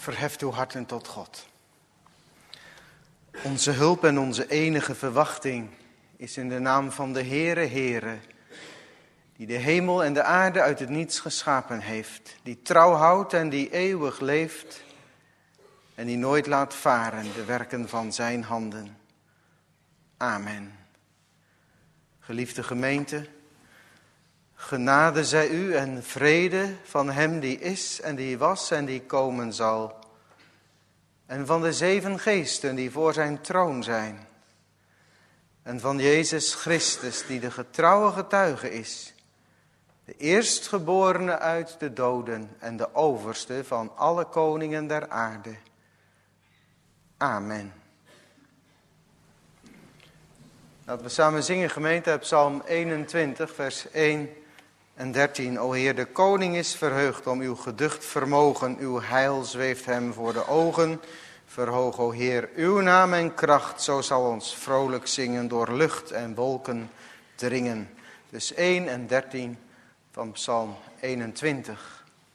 Verheft uw harten tot God. Onze hulp en onze enige verwachting is in de naam van de Heere, die de hemel en de aarde uit het niets geschapen heeft, die trouw houdt en die eeuwig leeft en die nooit laat varen de werken van zijn handen. Amen. Geliefde gemeente, genade zij u en vrede van hem die is en die was en die komen zal. En van de 7 geesten die voor zijn troon zijn. En van Jezus Christus die de getrouwe getuige is. De eerstgeborene uit de doden en de overste van alle koningen der aarde. Amen. Laten we samen zingen, gemeente, uit Psalm 21, vers 1 en 13. O Heer, de koning is verheugd om uw geducht vermogen. Uw heil zweeft hem voor de ogen. Verhoog, o Heer, uw naam en kracht. Zo zal ons vrolijk zingen door lucht en wolken dringen. Dus 1 en 13 van Psalm 21.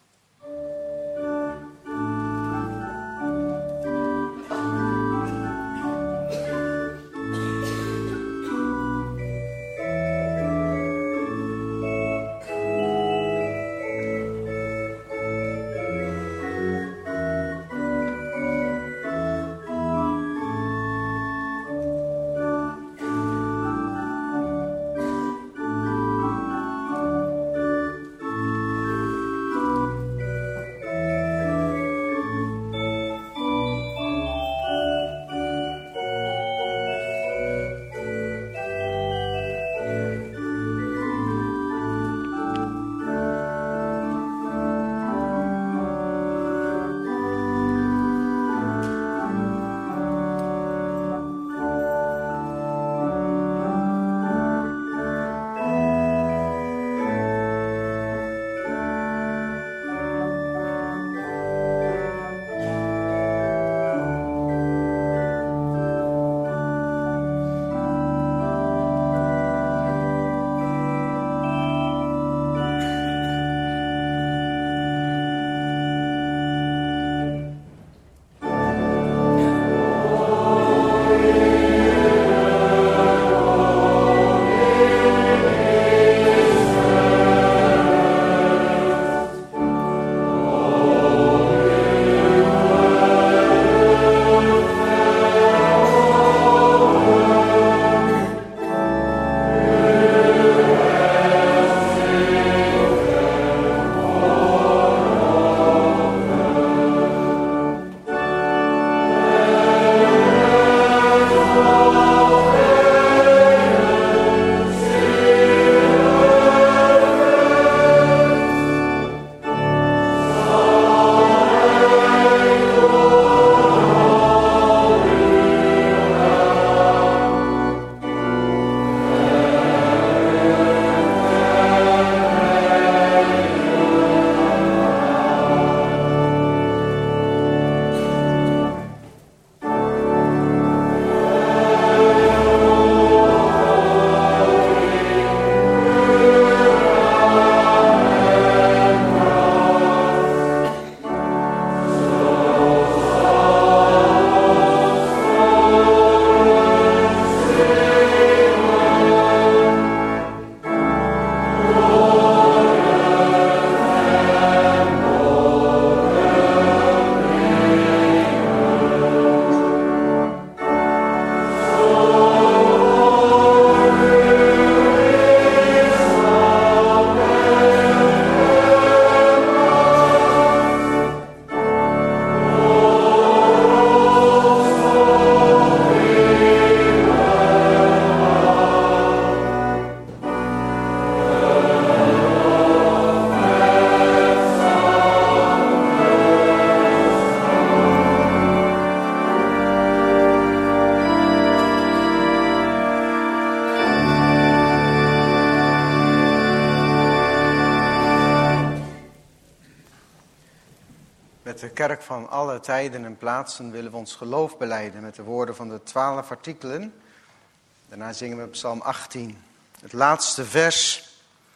Met de kerk van alle tijden en plaatsen willen we ons geloof belijden met de woorden van de 12 artikelen. Daarna zingen we Psalm 18. Het laatste vers,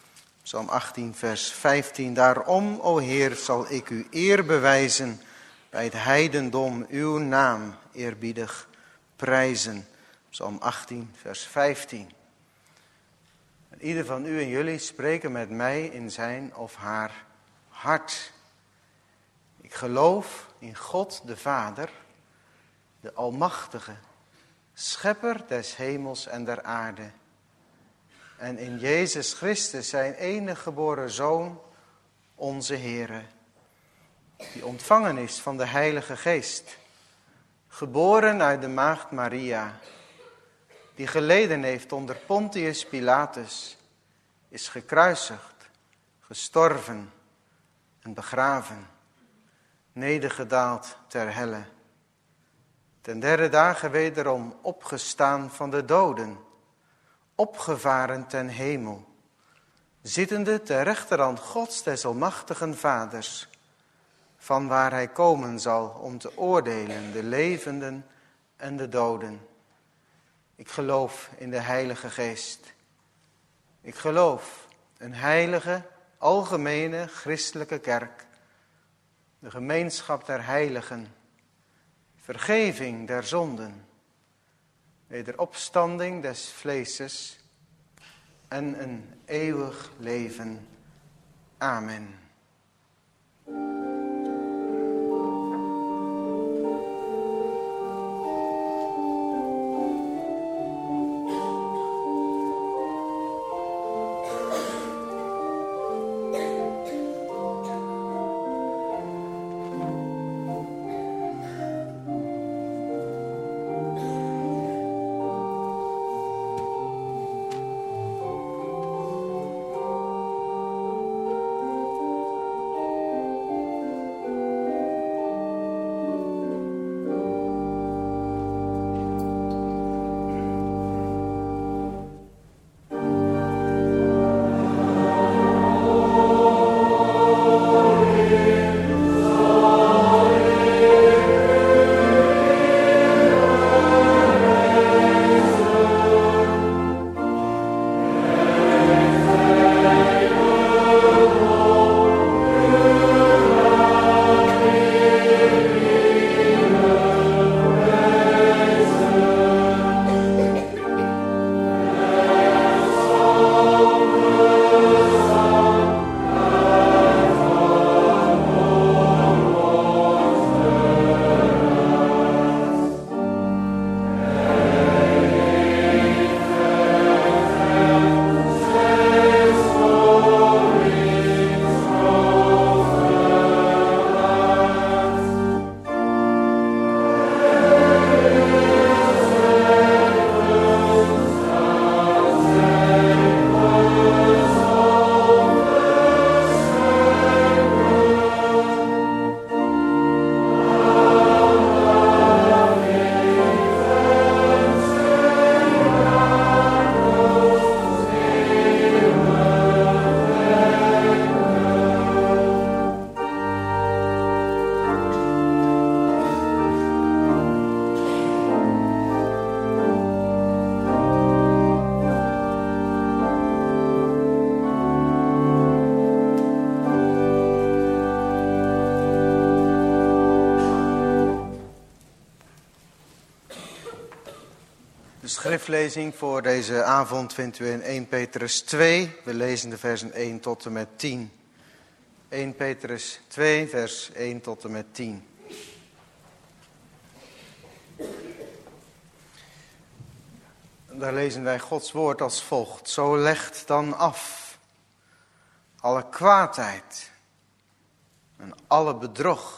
Psalm 18 vers 15. Daarom, o Heer, zal ik u eer bewijzen bij het heidendom uw naam eerbiedig prijzen. Psalm 18, vers 15. En ieder van u en jullie spreken met mij in zijn of haar hart. Ik geloof in God de Vader, de Almachtige, Schepper des hemels en der aarde. En in Jezus Christus, zijn enige geboren Zoon, onze Heere, die ontvangen is van de Heilige Geest, geboren uit de maagd Maria, die geleden heeft onder Pontius Pilatus, is gekruisigd, gestorven en begraven, nedergedaald ter helle. Ten derde dagen wederom opgestaan van de doden, opgevaren ten hemel, zittende ter rechterhand Gods des almachtigen Vaders, van waar hij komen zal om te oordelen de levenden en de doden. Ik geloof in de Heilige Geest. Ik geloof een heilige, algemene, christelijke kerk, de gemeenschap der heiligen, vergeving der zonden, wederopstanding des vleeses en een eeuwig leven. Amen. De schriftlezing voor deze avond vindt u in 1 Petrus 2. We lezen de versen 1 tot en met 10. 1 Petrus 2, vers 1 tot en met 10. Daar lezen wij Gods woord als volgt. Zo legt dan af alle kwaadheid en alle bedrog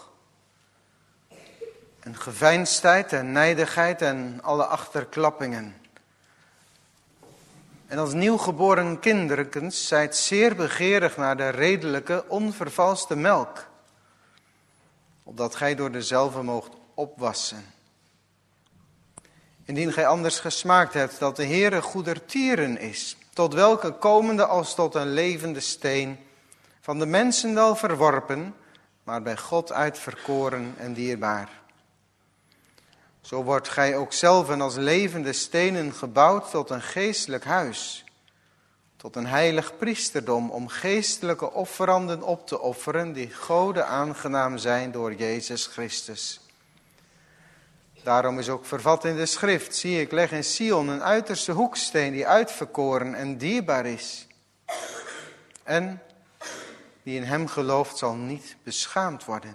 en geveinsdheid en nijdigheid en alle achterklappingen. En als nieuwgeboren kinderkens zijt zeer begeerig naar de redelijke, onvervalste melk, opdat gij door dezelve moogt opwassen. Indien gij anders gesmaakt hebt dat de Heere goedertieren is, tot welke komende als tot een levende steen, van de mensen wel verworpen, maar bij God uitverkoren en dierbaar. Zo wordt gij ook zelven als levende stenen gebouwd tot een geestelijk huis, tot een heilig priesterdom om geestelijke offeranden op te offeren die Gode aangenaam zijn door Jezus Christus. Daarom is ook vervat in de schrift, zie ik leg in Sion een uiterste hoeksteen die uitverkoren en dierbaar is. En wie in hem gelooft zal niet beschaamd worden.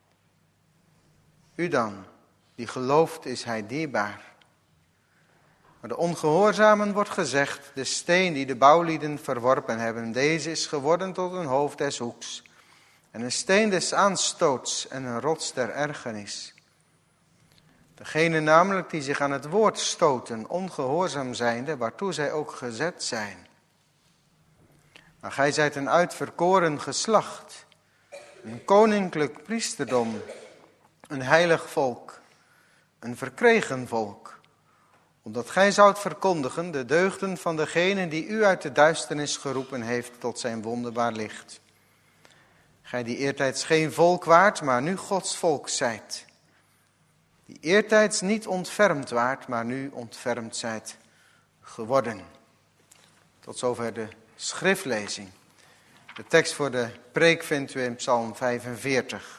U dan, die gelooft is hij dierbaar. Maar de ongehoorzamen wordt gezegd, de steen die de bouwlieden verworpen hebben, deze is geworden tot een hoofd des hoeks. En een steen des aanstoots en een rots der ergernis. Degene namelijk die zich aan het woord stoten, ongehoorzaam zijnde, waartoe zij ook gezet zijn. Maar gij zijt een uitverkoren geslacht, een koninklijk priesterdom, een heilig volk, een verkregen volk, omdat gij zoudt verkondigen de deugden van degene die u uit de duisternis geroepen heeft tot zijn wonderbaar licht. Gij die eertijds geen volk waart, maar nu Gods volk zijt. Die eertijds niet ontfermd waart, maar nu ontfermd zijt geworden. Tot zover de schriftlezing. De tekst voor de preek vindt u in Psalm 45.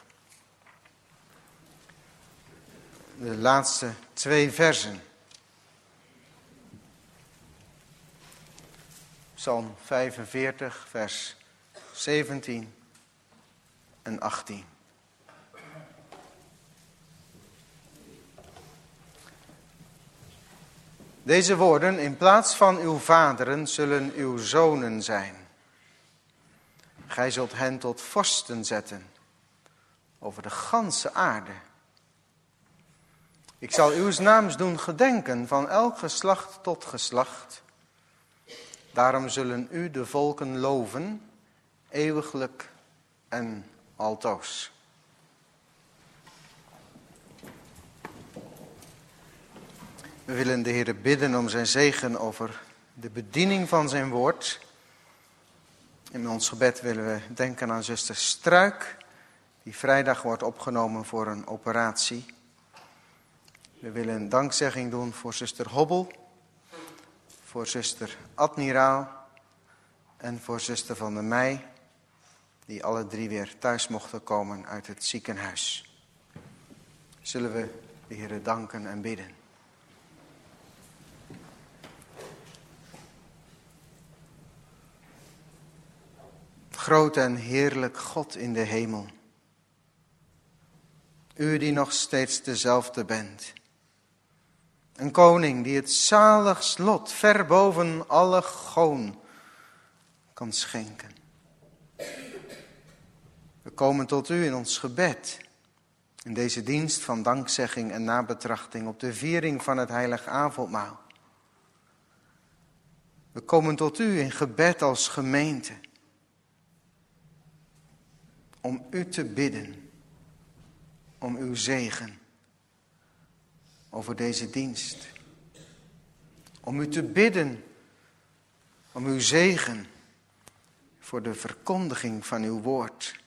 De laatste 2 versen. Psalm 45, vers 17 en 18. Deze woorden, in plaats van uw vaderen, zullen uw zonen zijn. Gij zult hen tot vorsten zetten over de ganse aarde. Ik zal uw naams doen gedenken van elk geslacht tot geslacht. Daarom zullen u de volken loven, eeuwiglijk en altoos. We willen de Heer bidden om zijn zegen over de bediening van zijn woord. In ons gebed willen we denken aan zuster Struik, die vrijdag wordt opgenomen voor een operatie. We willen een dankzegging doen voor zuster Hobbel, voor zuster Admiraal en voor zuster Van der Meij, die alle 3 weer thuis mochten komen uit het ziekenhuis. Zullen we de Heer danken en bidden. Groot en heerlijk God in de hemel. U die nog steeds dezelfde bent. Een koning die het zaligst lot ver boven alle goon kan schenken. We komen tot u in ons gebed. In deze dienst van dankzegging en nabetrachting op de viering van het heilig avondmaal. We komen tot u in gebed als gemeente. Om u te bidden, om uw zegen over deze dienst. Om u te bidden, om uw zegen voor de verkondiging van uw woord.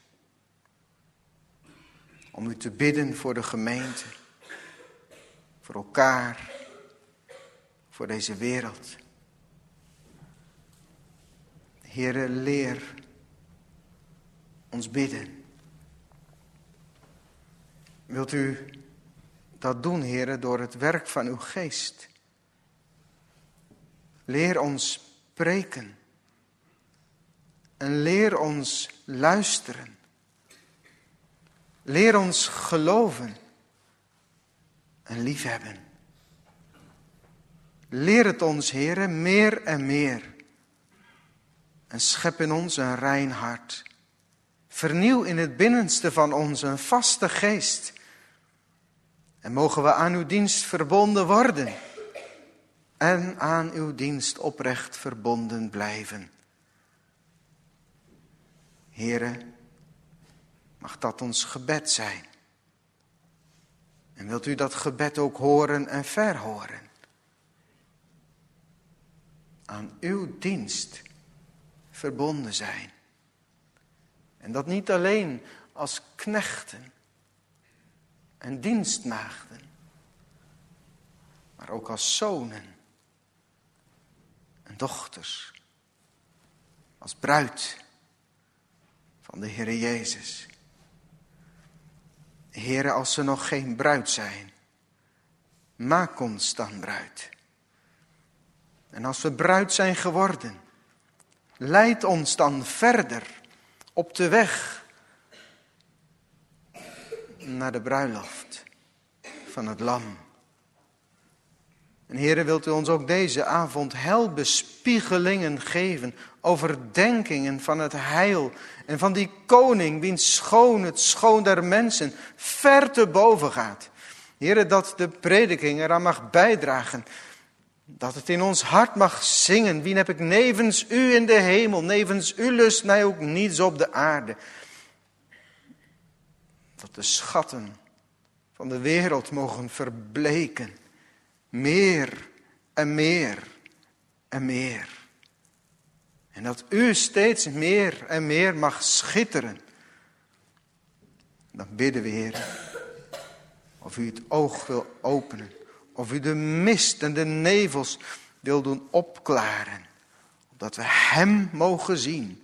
Om u te bidden voor de gemeente, voor elkaar, voor deze wereld. Heere, leer ons bidden. Wilt u dat doen, Heere, door het werk van uw geest? Leer ons preken. En leer ons luisteren. Leer ons geloven en liefhebben. Leer het ons, Heere, meer en meer. En schep in ons een rein hart. Vernieuw in het binnenste van ons een vaste geest. En mogen we aan uw dienst verbonden worden. En aan uw dienst oprecht verbonden blijven. Heere, mag dat ons gebed zijn. En wilt u dat gebed ook horen en verhoren? Aan uw dienst verbonden zijn. En dat niet alleen als knechten en dienstmaagden, maar ook als zonen en dochters als bruid van de Heere Jezus. Heere, als ze nog geen bruid zijn, maak ons dan bruid. En als we bruid zijn geworden, leid ons dan verder op de weg naar de bruiloft van het Lam. En Heere, wilt u ons ook deze avond helbespiegelingen geven, overdenkingen van het heil en van die koning wiens schoon het schoon der mensen ver te boven gaat. Heere, dat de prediking eraan mag bijdragen, dat het in ons hart mag zingen. Wien heb ik nevens u in de hemel, nevens u lust mij ook niets op de aarde. Dat de schatten van de wereld mogen verbleken. Meer en meer en meer. En dat u steeds meer en meer mag schitteren. Dan bidden we, Heer, of u het oog wil openen. Of u de mist en de nevels wil doen opklaren. Opdat we hem mogen zien.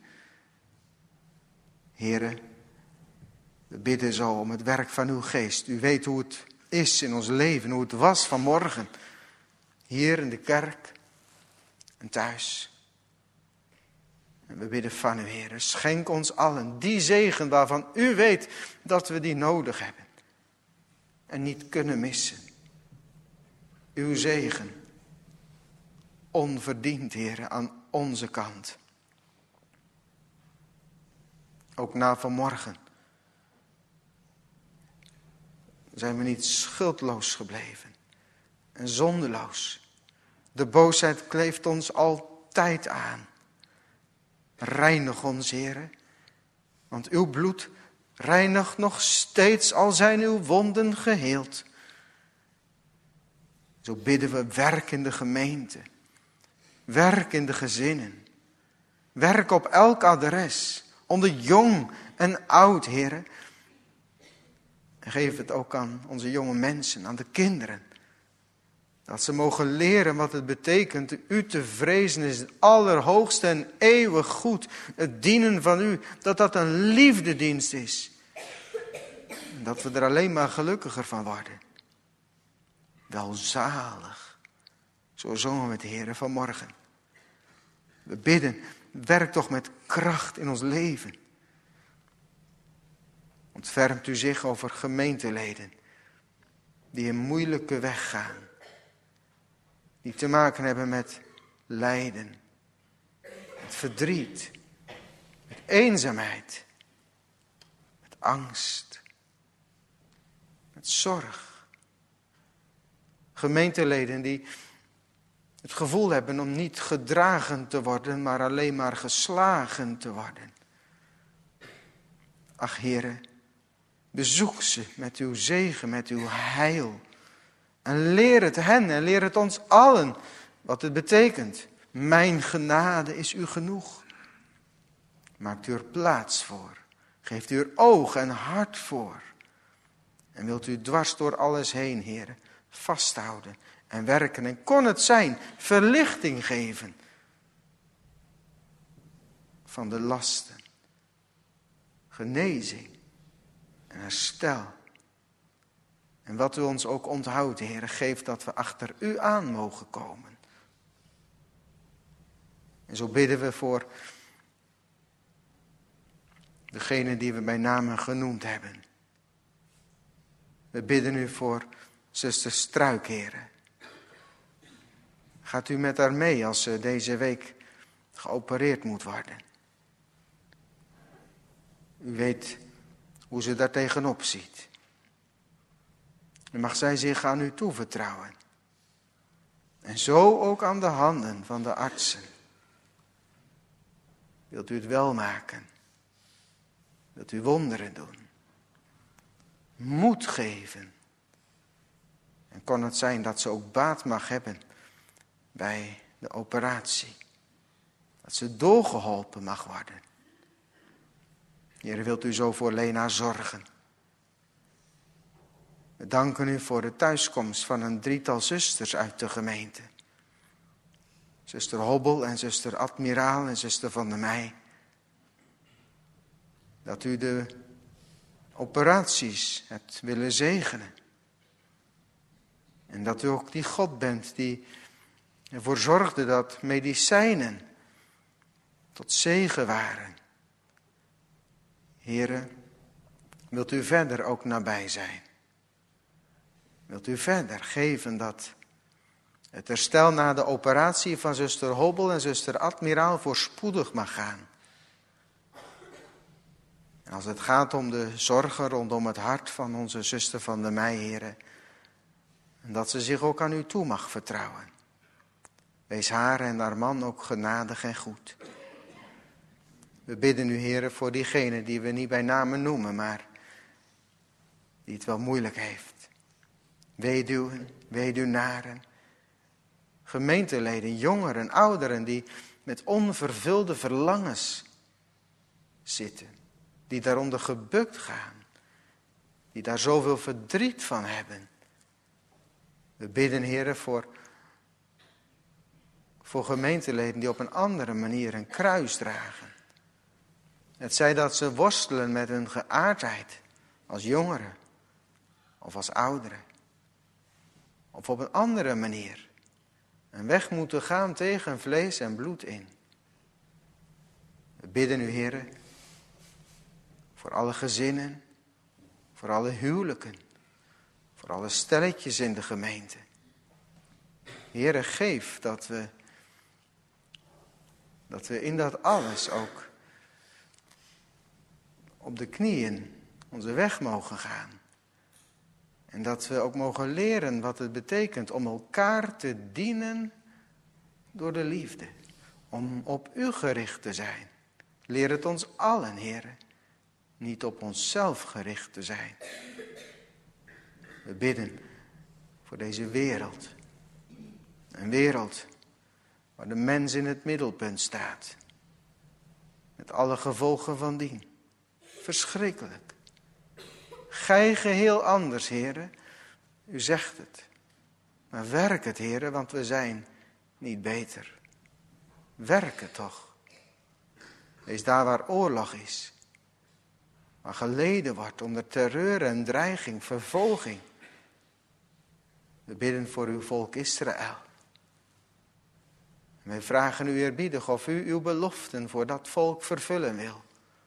Heere, we bidden zo om het werk van uw geest. U weet hoe het is in ons leven, hoe het was vanmorgen. Hier in de kerk en thuis. En we bidden van u, Heer, schenk ons allen die zegen waarvan u weet dat we die nodig hebben. En niet kunnen missen. Uw zegen, onverdiend, Heer, aan onze kant. Ook na vanmorgen zijn we niet schuldloos gebleven en zondeloos. De boosheid kleeft ons altijd aan. Reinig ons, Heer, want uw bloed reinigt nog steeds, al zijn uw wonden geheeld. Zo bidden we, werk in de gemeente, werk in de gezinnen, werk op elk adres, onder jong en oud, Heer. En geef het ook aan onze jonge mensen, aan de kinderen. Dat ze mogen leren wat het betekent u te vrezen is het allerhoogste en eeuwig goed. Het dienen van u, dat dat een liefdedienst is. En dat we er alleen maar gelukkiger van worden. Welzalig. Zo zongen we met de Heer vanmorgen. We bidden, werk toch met kracht in ons leven. Ontfermt u zich over gemeenteleden die een moeilijke weg gaan. Die te maken hebben met lijden, met verdriet, met eenzaamheid, met angst, met zorg. Gemeenteleden die het gevoel hebben om niet gedragen te worden, maar alleen maar geslagen te worden. Ach, Heere, bezoek ze met uw zegen, met uw heil. En leer het hen en leer het ons allen wat het betekent. Mijn genade is u genoeg. Maakt u er plaats voor. Geeft u er oog en hart voor. En wilt u dwars door alles heen, Heer, vasthouden en werken. En kon het zijn, verlichting geven van de lasten. Genezing en herstel. En wat u ons ook onthoudt, Heer, geef dat we achter u aan mogen komen. En zo bidden we voor degene die we bij namen genoemd hebben. We bidden u voor zuster Struik, Heer. Gaat u met haar mee als ze deze week geopereerd moet worden. U weet hoe ze daar tegenop ziet. En mag zij zich aan u toevertrouwen. En zo ook aan de handen van de artsen. Wilt u het wel maken? Wilt u wonderen doen? Moed geven. En kon het zijn dat ze ook baat mag hebben bij de operatie. Dat ze doorgeholpen mag worden. Heer, wilt u zo voor Lena zorgen? We danken u voor de thuiskomst van een 3-tal zusters uit de gemeente. zuster Hobbel en zuster Admiraal en zuster Van der Meij. Dat u de operaties hebt willen zegenen. En dat u ook die God bent die ervoor zorgde dat medicijnen tot zegen waren. Here, wilt u verder ook nabij zijn? Wilt u verder geven dat het herstel na de operatie van zuster Hobbel en zuster Admiraal voorspoedig mag gaan? En als het gaat om de zorgen rondom het hart van onze zuster Van der Meij, Here, en dat ze zich ook aan u toe mag vertrouwen. Wees haar en haar man ook genadig en goed. We bidden u, Heere, voor diegene die we niet bij namen noemen, maar die het wel moeilijk heeft. Weduwen, weduwnaren, gemeenteleden, jongeren, ouderen die met onvervulde verlangens zitten. Die daaronder gebukt gaan. Die daar zoveel verdriet van hebben. We bidden, Heere, voor gemeenteleden die op een andere manier een kruis dragen. Het zij dat ze worstelen met hun geaardheid als jongeren of als ouderen. Of op een andere manier een weg moeten gaan tegen vlees en bloed in. We bidden u, Heere, voor alle gezinnen, voor alle huwelijken, voor alle stelletjes in de gemeente. Heere, geef dat we in dat alles ook op de knieën onze weg mogen gaan. En dat we ook mogen leren wat het betekent om elkaar te dienen door de liefde. Om op u gericht te zijn. Leer het ons allen, Heere. Niet op onszelf gericht te zijn. We bidden voor deze wereld. Een wereld waar de mens in het middelpunt staat. Met alle gevolgen van dien. Verschrikkelijk. Gij geheel anders, Heere. U zegt het. Maar werk het, Heere, want we zijn niet beter. Werk het toch. Wees daar waar oorlog is. Waar geleden wordt onder terreur en dreiging, vervolging. We bidden voor uw volk Israël. En wij vragen u eerbiedig of u uw beloften voor dat volk vervullen wil.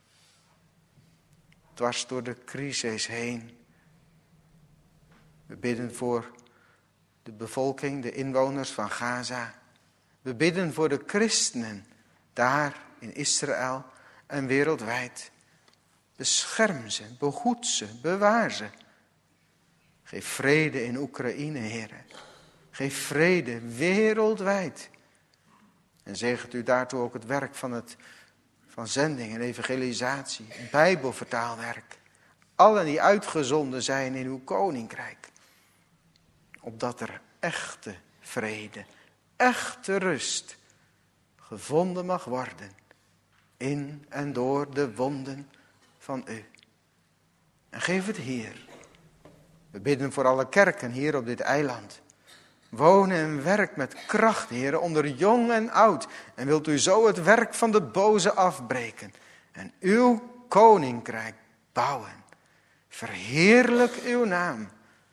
Dwars door de crisis heen. We bidden voor de bevolking, de inwoners van Gaza. We bidden voor de christenen daar in Israël en wereldwijd. Bescherm ze, behoed ze, bewaar ze. Geef vrede in Oekraïne, Heere. Geef vrede wereldwijd. En zegent u daartoe ook het werk van zending en evangelisatie, bijbelvertaalwerk. Allen die uitgezonden zijn in uw koninkrijk. Opdat er echte vrede, echte rust gevonden mag worden. In en door de wonden van u. En geef het hier. We bidden voor alle kerken hier op dit eiland. Woon en werk met kracht, Heere, onder jong en oud. En wilt u zo het werk van de boze afbreken. En uw koninkrijk bouwen. Verheerlijk uw naam.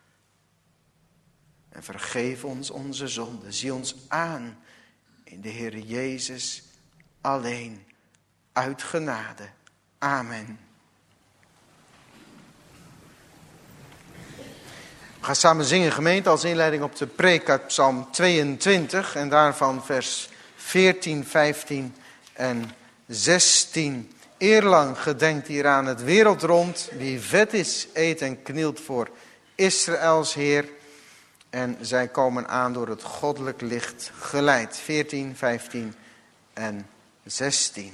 En vergeef ons onze zonden. Zie ons aan in de Heer Jezus alleen. Uit genade. Amen. We gaan samen zingen, gemeente, als inleiding op de preek uit Psalm 22 en daarvan vers 14, 15 en 16. Eerlang gedenkt hier aan het wereld rond, wie vet is, eet en knielt voor Israëls Heer. En zij komen aan door het goddelijk licht geleid. 14, 15 en 16.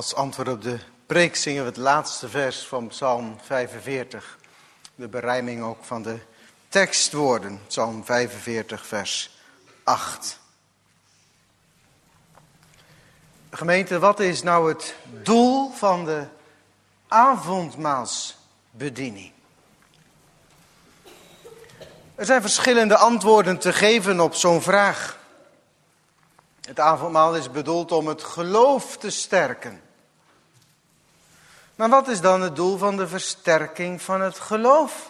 Als antwoord op de preek zingen we het laatste vers van Psalm 45. De berijming ook van de tekstwoorden. Psalm 45 vers 8. Gemeente, wat is nou het doel van de avondmaalsbediening? Er zijn verschillende antwoorden te geven op zo'n vraag. Het avondmaal is bedoeld om het geloof te sterken. Maar wat is dan het doel van de versterking van het geloof?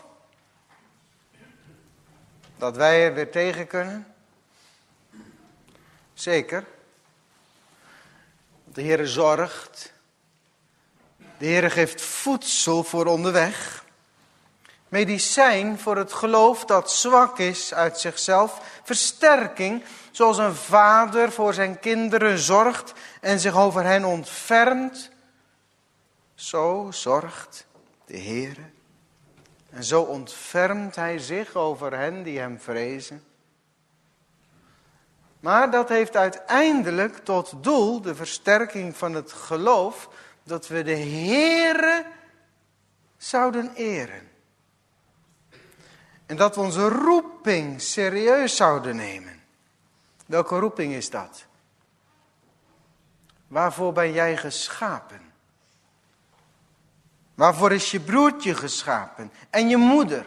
Dat wij er weer tegen kunnen? Zeker. De Heere zorgt. De Heere geeft voedsel voor onderweg. Medicijn voor het geloof dat zwak is uit zichzelf. Versterking, zoals een vader voor zijn kinderen zorgt en zich over hen ontfermt. Zo zorgt de Heere. En zo ontfermt hij zich over hen die hem vrezen. Maar dat heeft uiteindelijk tot doel de versterking van het geloof, dat we de Heere zouden eren. En dat we onze roeping serieus zouden nemen. Welke roeping is dat? Waarvoor ben jij geschapen? Waarvoor is je broertje geschapen? En je moeder?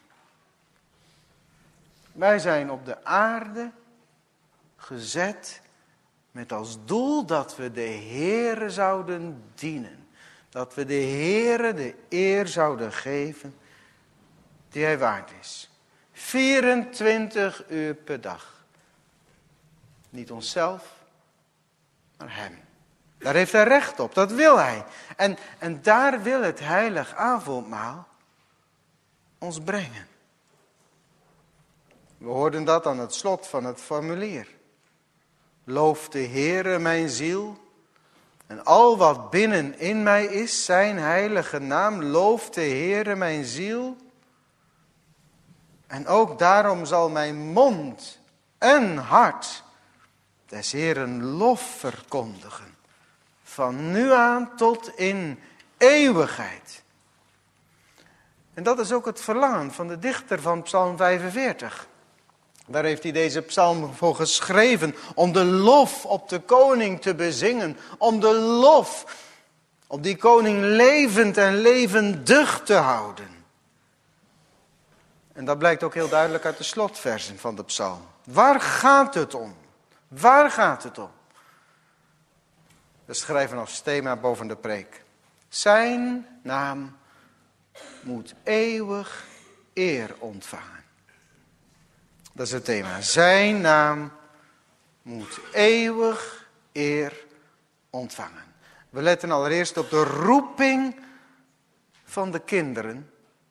Wij zijn op de aarde gezet met als doel dat we de Heere zouden dienen. Dat we de Heere de eer zouden geven die hij waard is. 24 uur per dag. Niet onszelf, maar hem. Daar heeft hij recht op, dat wil hij. En daar wil het heilig avondmaal ons brengen. We hoorden dat aan het slot van het formulier. Loof de Heere mijn ziel en al wat binnen in mij is, zijn heilige naam. Loof de Heere mijn ziel. En ook daarom zal mijn mond en hart des Heeren lof verkondigen. Van nu aan tot in eeuwigheid. En dat is ook het verlangen van de dichter van Psalm 45. Daar heeft hij deze psalm voor geschreven. Om de lof op de koning te bezingen. Om de lof op die koning levend en levendig te houden. En dat blijkt ook heel duidelijk uit de slotversen van de psalm. Waar gaat het om? Waar gaat het om? We schrijven als thema boven de preek. Zijn naam moet eeuwig eer ontvangen. Dat is het thema. Zijn naam moet eeuwig eer ontvangen. We letten allereerst op de roeping van de kinderen.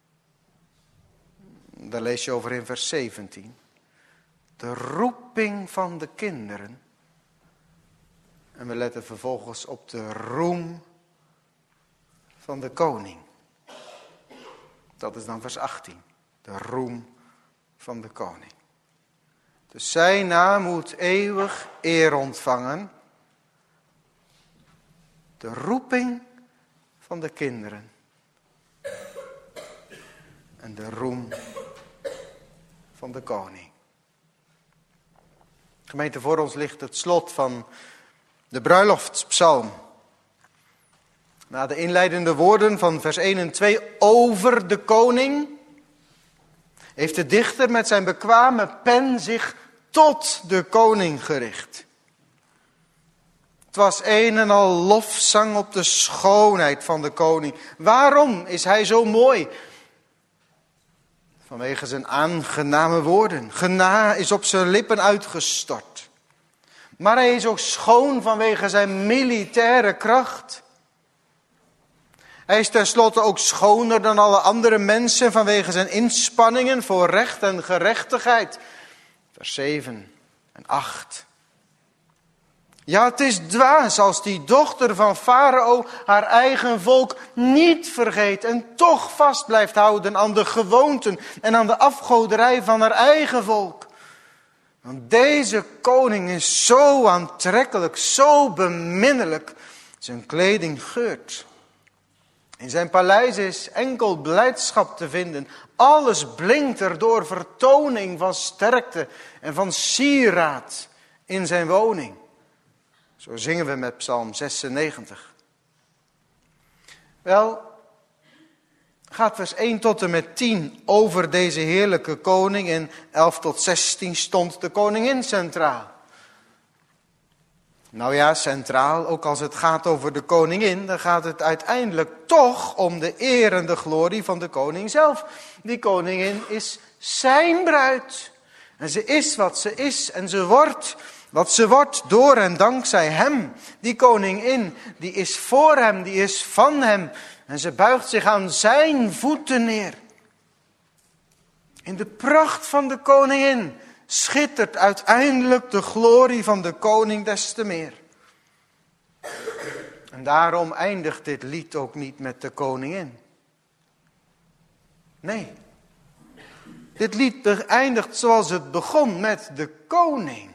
Daar lees je over in vers 17. De roeping van de kinderen. En we letten vervolgens op de roem van de koning. Dat is dan vers 18. De roem van de koning. Dus zijn naam moet eeuwig eer ontvangen. De roeping van de kinderen. En de roem van de koning. Gemeente, voor ons ligt het slot van de bruiloftspsalm. Na de inleidende woorden van vers 1 en 2 over de koning, heeft de dichter met zijn bekwame pen zich tot de koning gericht. Het was een en al lofzang op de schoonheid van de koning. Waarom is hij zo mooi? Vanwege zijn aangename woorden. Genade is op zijn lippen uitgestort. Maar hij is ook schoon vanwege zijn militaire kracht. Hij is tenslotte ook schoner dan alle andere mensen vanwege zijn inspanningen voor recht en gerechtigheid. Vers 7 en 8. Ja, het is dwaas als die dochter van Farao haar eigen volk niet vergeet en toch vast blijft houden aan de gewoonten en aan de afgoderij van haar eigen volk. Want deze koning is zo aantrekkelijk, zo beminnelijk, Zijn kleding geurt. In zijn paleis is enkel blijdschap te vinden. Alles blinkt er door vertoning van sterkte en van sieraad in zijn woning. Zo zingen we met Psalm 96. Wel, gaat vers 1 tot en met 10 over deze heerlijke koning. En 11 tot 16 stond de koningin centraal. Nou ja, centraal, ook als het gaat over de koningin, dan gaat het uiteindelijk toch om de eer en de glorie van de koning zelf. Die koningin is zijn bruid. En ze is wat ze is en ze wordt wat ze wordt door en dankzij hem. Die koningin, die is voor hem, die is van hem. En ze buigt zich aan zijn voeten neer. In de pracht van de koningin schittert uiteindelijk de glorie van de koning des te meer. En daarom eindigt dit lied ook niet met de koningin. Nee. Dit lied eindigt zoals het begon, met de koning.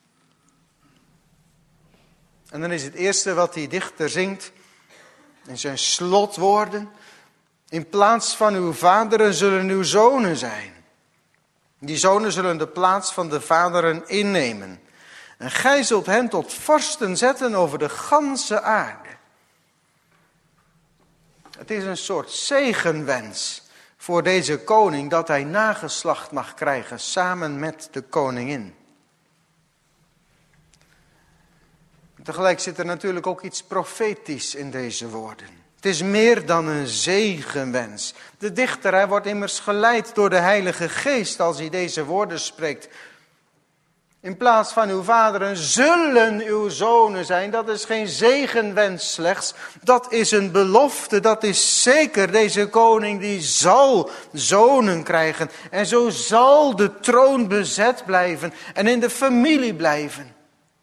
En dan is het eerste wat die dichter zingt in zijn slotwoorden: in plaats van uw vaderen zullen uw zonen zijn. Die zonen zullen de plaats van de vaderen innemen. En gij zult hen tot vorsten zetten over de ganse aarde. Het is een soort zegenwens voor deze koning dat hij nageslacht mag krijgen samen met de koningin. Tegelijk zit er natuurlijk ook iets profetisch in deze woorden. Het is meer dan een zegenwens. De dichter, hij wordt immers geleid door de Heilige Geest als hij deze woorden spreekt. In plaats van uw vaderen zullen uw zonen zijn. Dat is geen zegenwens slechts. Dat is een belofte. Dat is zeker. Deze koning die zal zonen krijgen. En zo zal de troon bezet blijven. En in de familie blijven.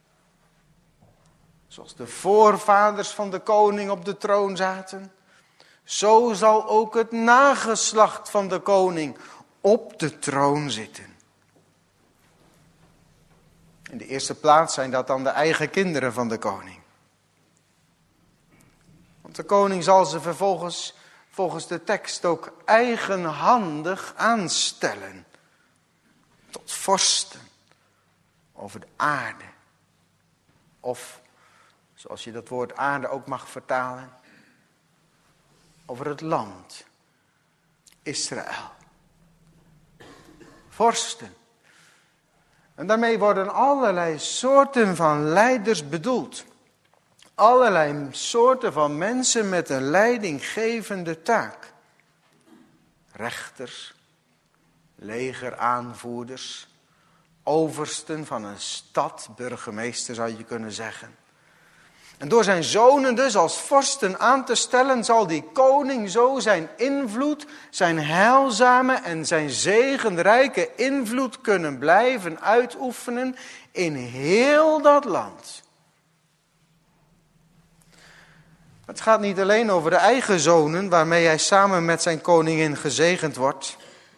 Zoals de voorvaders van de koning op de troon zaten. Zo zal ook het nageslacht van de koning op de troon zitten. In de eerste plaats zijn dat dan de eigen kinderen van de koning. Want de koning zal ze vervolgens, volgens de tekst, ook eigenhandig aanstellen. Tot vorsten over de aarde. Of, zoals je dat woord aarde ook mag vertalen, over het land Israël. Vorsten. En daarmee worden allerlei soorten van leiders bedoeld. Allerlei soorten van mensen met een leidinggevende taak. Rechters, legeraanvoerders, oversten van een stad, burgemeester zou je kunnen zeggen. En door zijn zonen dus als vorsten aan te stellen, zal die koning zo zijn invloed, zijn heilzame en zijn zegenrijke invloed kunnen blijven uitoefenen in heel dat land. Het gaat niet alleen over de eigen zonen waarmee hij samen met zijn koningin gezegend wordt.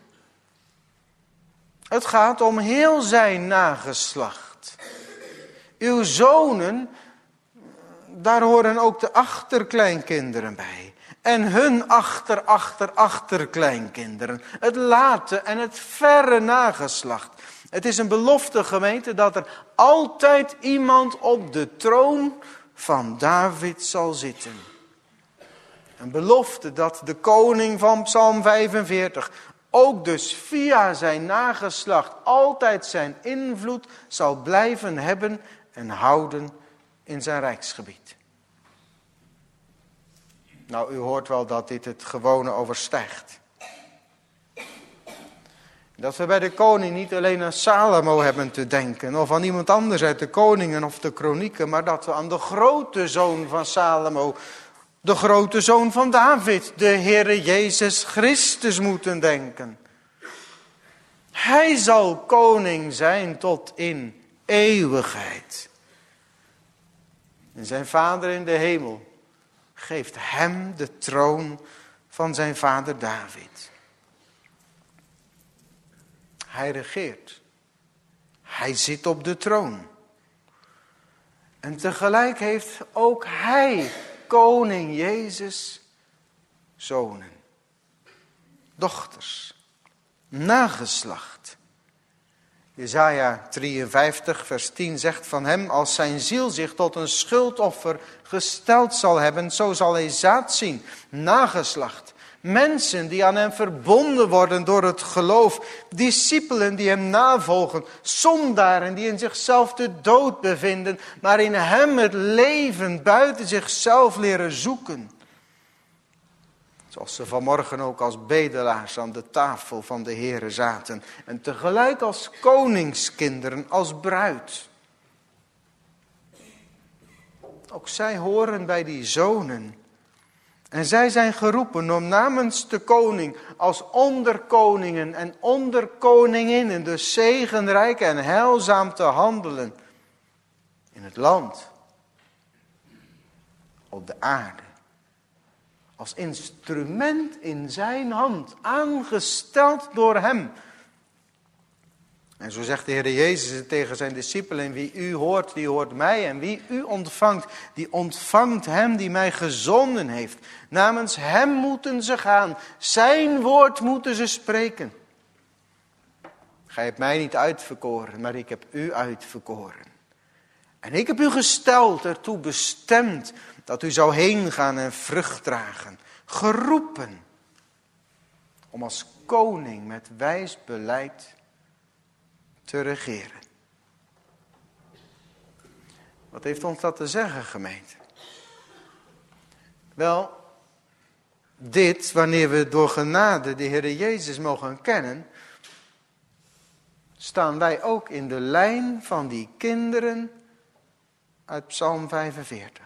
Het gaat om heel zijn nageslacht. Uw zonen, daar horen ook de achterkleinkinderen bij. En hun achterkleinkinderen. Het late en het verre nageslacht. Het is een belofte, gemeente, dat er altijd iemand op de troon van David zal zitten. Een belofte dat de koning van Psalm 45 ook dus via zijn nageslacht altijd zijn invloed zal blijven hebben en houden in zijn rijksgebied. Nou, u hoort wel dat dit het gewone overstijgt. Dat we bij de koning niet alleen aan Salomo hebben te denken, of aan iemand anders uit de koningen of de kronieken, maar dat we aan de grote zoon van Salomo, de grote zoon van David, de Heere Jezus Christus moeten denken. Hij zal koning zijn tot in eeuwigheid. En zijn vader in de hemel geeft hem de troon van zijn vader David. Hij regeert. Hij zit op de troon. En tegelijk heeft ook hij, koning Jezus, zonen, dochters, nageslacht. Jesaja 53 vers 10 zegt van hem: als zijn ziel zich tot een schuldoffer gesteld zal hebben, zo zal hij zaad zien, nageslacht. Mensen die aan hem verbonden worden door het geloof, discipelen die hem navolgen, zondaren die in zichzelf de dood bevinden, maar in hem het leven buiten zichzelf leren zoeken. Zoals ze vanmorgen ook als bedelaars aan de tafel van de Heere zaten. En tegelijk als koningskinderen, als bruid. Ook zij horen bij die zonen. En zij zijn geroepen om namens de koning als onderkoningen en onderkoninginnen dus zegenrijk en heilzaam te handelen. In het land. Op de aarde. Als instrument in zijn hand, aangesteld door hem. En zo zegt de Heer Jezus tegen zijn discipelen: wie u hoort, die hoort mij. En wie u ontvangt, die ontvangt hem die mij gezonden heeft. Namens hem moeten ze gaan. Zijn woord moeten ze spreken. Gij hebt mij niet uitverkoren, maar ik heb u uitverkoren. En ik heb u gesteld, ertoe bestemd, dat u zou heen gaan en vrucht dragen. Geroepen om als koning met wijs beleid te regeren. Wat heeft ons dat te zeggen, gemeente? Wel, dit, wanneer we door genade de Heer Jezus mogen kennen, staan wij ook in de lijn van die kinderen uit Psalm 45.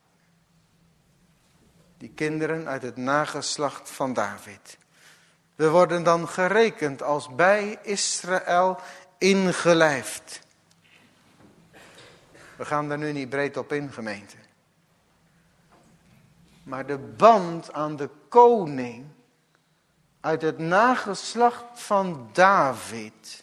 Die kinderen uit het nageslacht van David. We worden dan gerekend als bij Israël ingelijfd. We gaan daar nu niet breed op in, gemeente. Maar de band aan de koning uit het nageslacht van David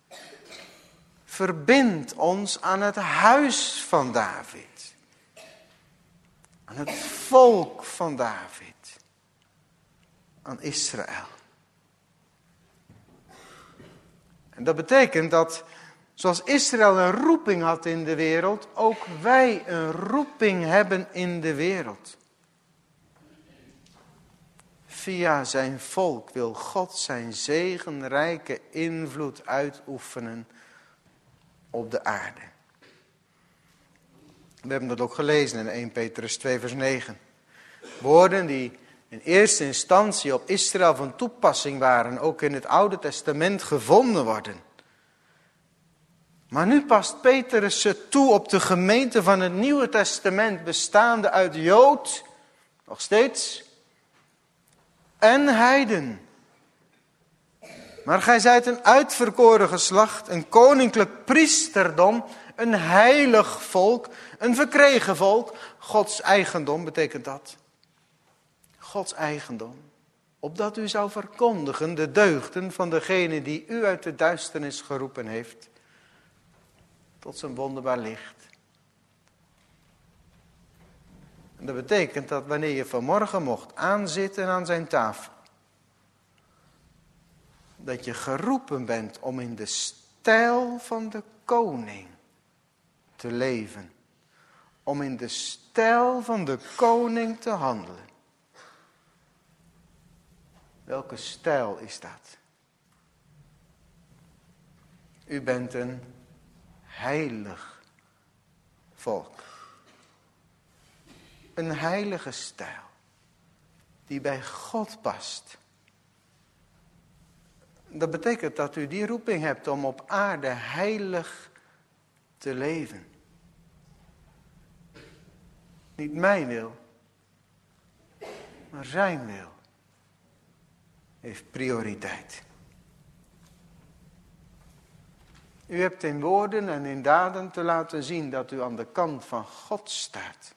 verbindt ons aan het huis van David. Aan het volk van David. Aan Israël. En dat betekent dat, zoals Israël een roeping had in de wereld, ook wij een roeping hebben in de wereld. Via zijn volk wil God zijn zegenrijke invloed uitoefenen op de aarde. We hebben dat ook gelezen in 1 Petrus 2 vers 9. Woorden die in eerste instantie op Israël van toepassing waren, ook in het Oude Testament gevonden worden. Maar nu past Petrus ze toe op de gemeente van het Nieuwe Testament, bestaande uit Jood, nog steeds, en heiden. Maar gij zijt een uitverkoren geslacht, een koninklijk priesterdom, een heilig volk, een verkregen volk. Gods eigendom betekent dat. Gods eigendom. Opdat u zou verkondigen de deugden van degene die u uit de duisternis geroepen heeft. Tot zijn wonderbaar licht. En dat betekent dat wanneer je vanmorgen mocht aanzitten aan zijn tafel. Dat je geroepen bent om in de stijl van de koning te leven. Om in de stijl van de koning te handelen. Welke stijl is dat? U bent een heilig volk. Een heilige stijl. Die bij God past. Dat betekent dat u die roeping hebt om op aarde heilig te leven. Niet mijn wil, maar zijn wil heeft prioriteit. U hebt in woorden en in daden te laten zien dat u aan de kant van God staat.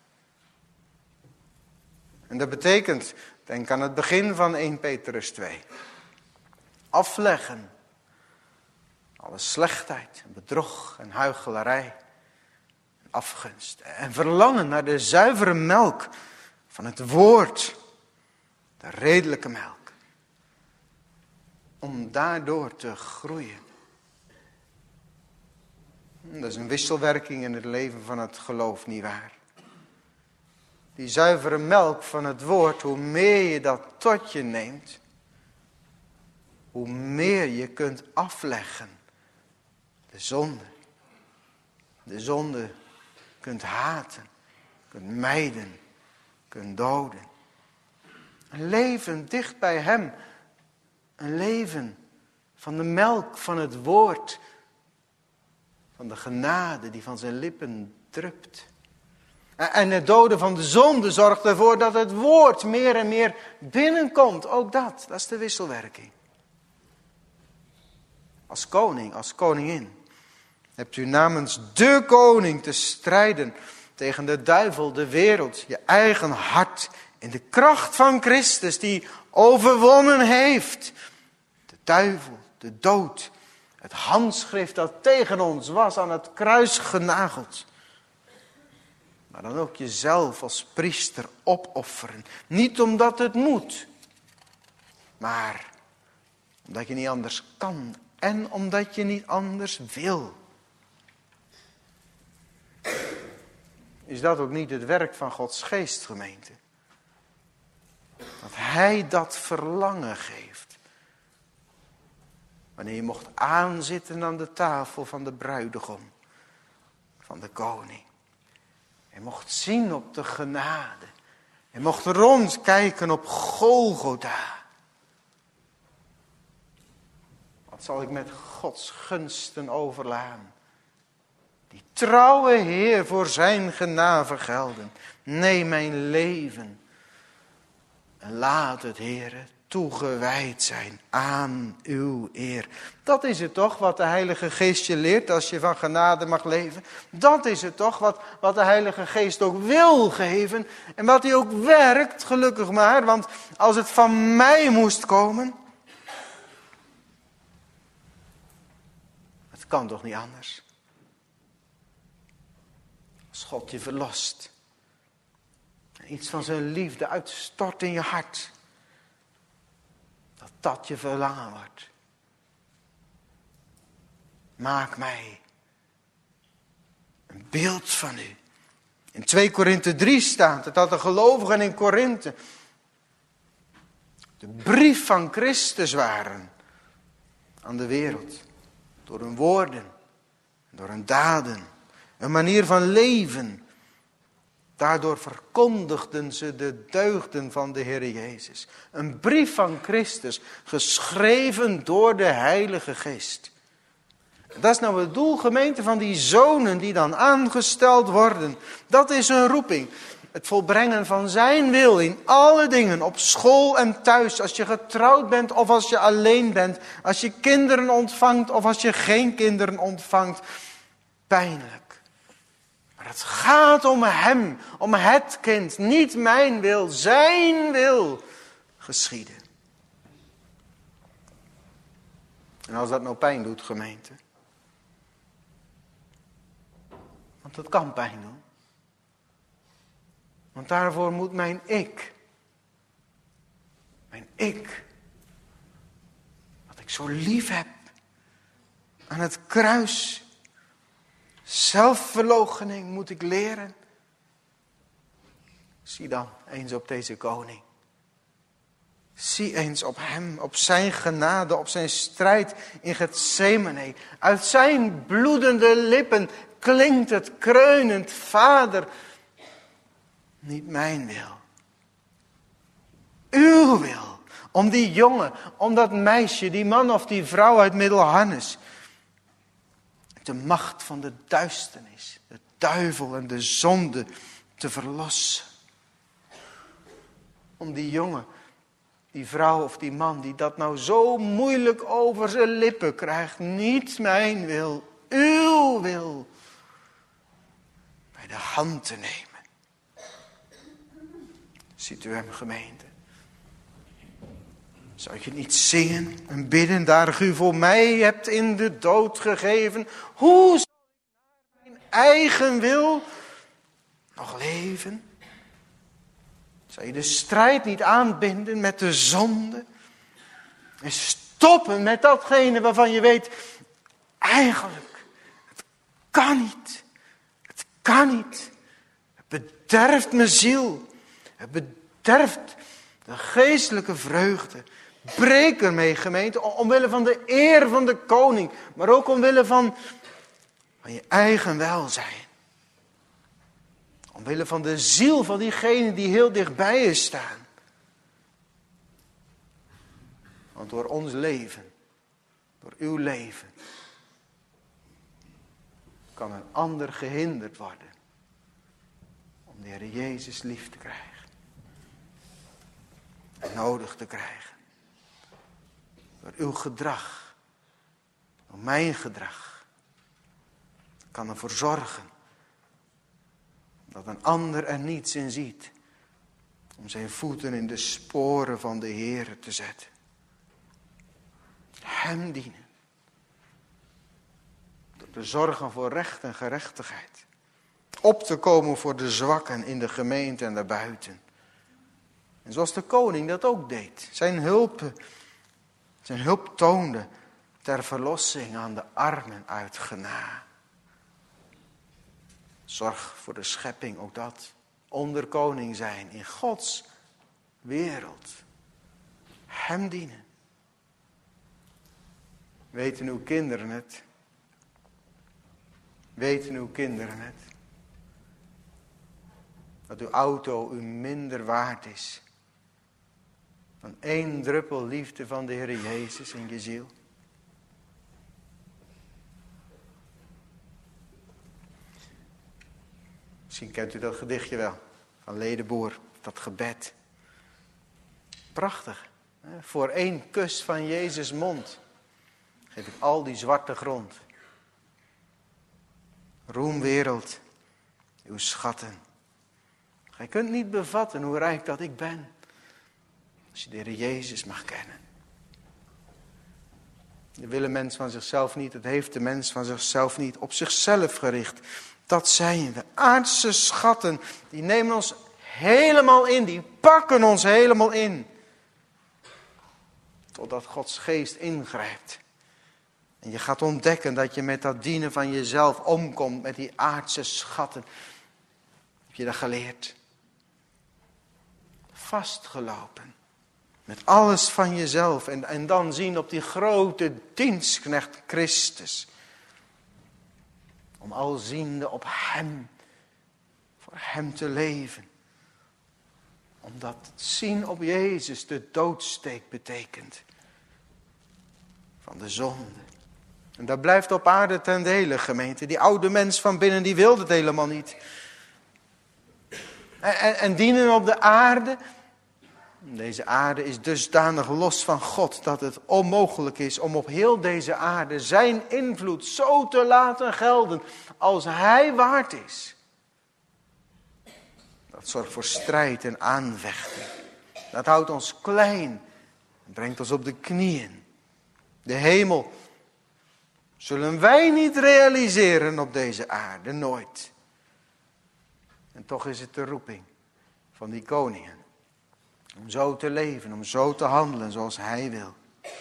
En dat betekent, denk aan het begin van 1 Petrus 2. Afleggen. Alle slechtheid, bedrog en huichelarij. afgunst. En verlangen naar de zuivere melk van het woord. De redelijke melk. Om daardoor te groeien. Dat is een wisselwerking in het leven van het geloof, nietwaar? Die zuivere melk van het woord, hoe meer je dat tot je neemt, hoe meer je kunt afleggen. De zonde. De zonde kunt haten, kunt mijden, kunt doden. Een leven dicht bij hem. Een leven van de melk van het woord. Van de genade die van zijn lippen drupt. En het doden van de zonde zorgt ervoor dat het woord meer en meer binnenkomt. Ook dat is de wisselwerking. Als koning, als koningin, hebt u namens de koning te strijden tegen de duivel, de wereld, je eigen hart. In de kracht van Christus die overwonnen heeft. De duivel, de dood, het handschrift dat tegen ons was aan het kruis genageld. Maar dan ook jezelf als priester opofferen. Niet omdat het moet, maar omdat je niet anders kan en omdat je niet anders wil. Is dat ook niet het werk van Gods geest, gemeente? Dat hij dat verlangen geeft. Wanneer je mocht aanzitten aan de tafel van de bruidegom, van de koning. Je mocht zien op de genade. Je mocht rondkijken op Golgotha. Wat zal ik met Gods gunsten overlaan? Die trouwe Heer voor zijn genade gelden. Neem mijn leven. En laat het, Heere, toegewijd zijn aan uw eer. Dat is het toch wat de Heilige Geest je leert als je van genade mag leven. Dat is het toch wat de Heilige Geest ook wil geven. En wat hij ook werkt, gelukkig maar. Want als het van mij moest komen. Het kan toch niet anders. Als God je verlost. En iets van zijn liefde uitstort in je hart. Dat je verlangen wordt. Maak mij een beeld van u. In 2 Korinthe 3 staat het dat de gelovigen in Korinthe de brief van Christus waren aan de wereld. Door hun woorden, door hun daden, een manier van leven. Daardoor verkondigden ze de deugden van de Heer Jezus. Een brief van Christus, geschreven door de Heilige Geest. Dat is nou het doel, gemeente, van die zonen die dan aangesteld worden. Dat is een roeping. Het volbrengen van zijn wil in alle dingen, op school en thuis. Als je getrouwd bent of als je alleen bent. Als je kinderen ontvangt of als je geen kinderen ontvangt. Pijnlijk. Maar het gaat om hem, om het kind. Niet mijn wil, zijn wil geschieden. En als dat nou pijn doet, gemeente. Want dat kan pijn doen. Want daarvoor moet mijn ik, wat ik zo lief heb, aan het kruis. Zelfverloochening moet ik leren. Zie dan eens op deze koning. Zie eens op hem, op zijn genade, op zijn strijd in Getsemane. Uit zijn bloedende lippen klinkt het kreunend: Vader, niet mijn wil. Uw wil. Om die jongen, om dat meisje, die man of die vrouw uit Middelharnis. De macht van de duisternis, de duivel en de zonde te verlossen. Om die jongen, die vrouw of die man die dat nou zo moeilijk over zijn lippen krijgt. Niet mijn wil, uw wil. Bij de hand te nemen. Ziet u hem, gemeente? Zou je niet zingen en bidden, daar u voor mij hebt in de dood gegeven? Hoe zal ik naar mijn eigen wil nog leven? Zou je de strijd niet aanbinden met de zonde? En stoppen met datgene waarvan je weet, eigenlijk, het kan niet. Het kan niet. Het bederft mijn ziel. Het bederft de geestelijke vreugde. Breek ermee, gemeente, omwille van de eer van de koning. Maar ook omwille van je eigen welzijn. Omwille van de ziel van diegenen die heel dichtbij je staan. Want door ons leven, door uw leven, kan een ander gehinderd worden om de Heer Jezus lief te krijgen. En nodig te krijgen. Door uw gedrag, door mijn gedrag, kan ervoor zorgen dat een ander er niets in ziet om zijn voeten in de sporen van de Heer te zetten. Hem dienen. Door te zorgen voor recht en gerechtigheid. Op te komen voor de zwakken in de gemeente en daarbuiten. En zoals de koning dat ook deed. Zijn hulp toonde ter verlossing aan de armen uit genade. Zorg voor de schepping, ook dat. Onderkoning zijn in Gods wereld. Hem dienen. Weten uw kinderen het? Weten uw kinderen het? Dat uw auto u minder waard is dan 1 druppel liefde van de Heer Jezus in je ziel? Misschien kent u dat gedichtje wel, van Ledeboer, dat gebed. Prachtig. Hè? Voor 1 kus van Jezus' mond geef ik al die zwarte grond. Roem wereld, uw schatten. Gij kunt niet bevatten hoe rijk dat ik ben, als je de Heer Jezus mag kennen. Dat wil een mens van zichzelf niet, dat heeft de mens van zichzelf niet, op zichzelf gericht. Dat zijn de aardse schatten, die nemen ons helemaal in, die pakken ons helemaal in. Totdat Gods geest ingrijpt. En je gaat ontdekken dat je met dat dienen van jezelf omkomt, met die aardse schatten. Heb je dat geleerd? Vastgelopen. Met alles van jezelf. En dan zien op die grote dienstknecht Christus. Om alziende op hem, voor hem te leven. Omdat het zien op Jezus de doodsteek betekent. Van de zonde. En dat blijft op aarde ten dele, gemeente. Die oude mens van binnen, die wilde het helemaal niet. En dienen op de aarde. Deze aarde is dusdanig los van God dat het onmogelijk is om op heel deze aarde zijn invloed zo te laten gelden als hij waard is. Dat zorgt voor strijd en aanvechting. Dat houdt ons klein en brengt ons op de knieën. De hemel zullen wij niet realiseren op deze aarde, nooit. En toch is het de roeping van die koningen. Om zo te leven, om zo te handelen zoals hij wil.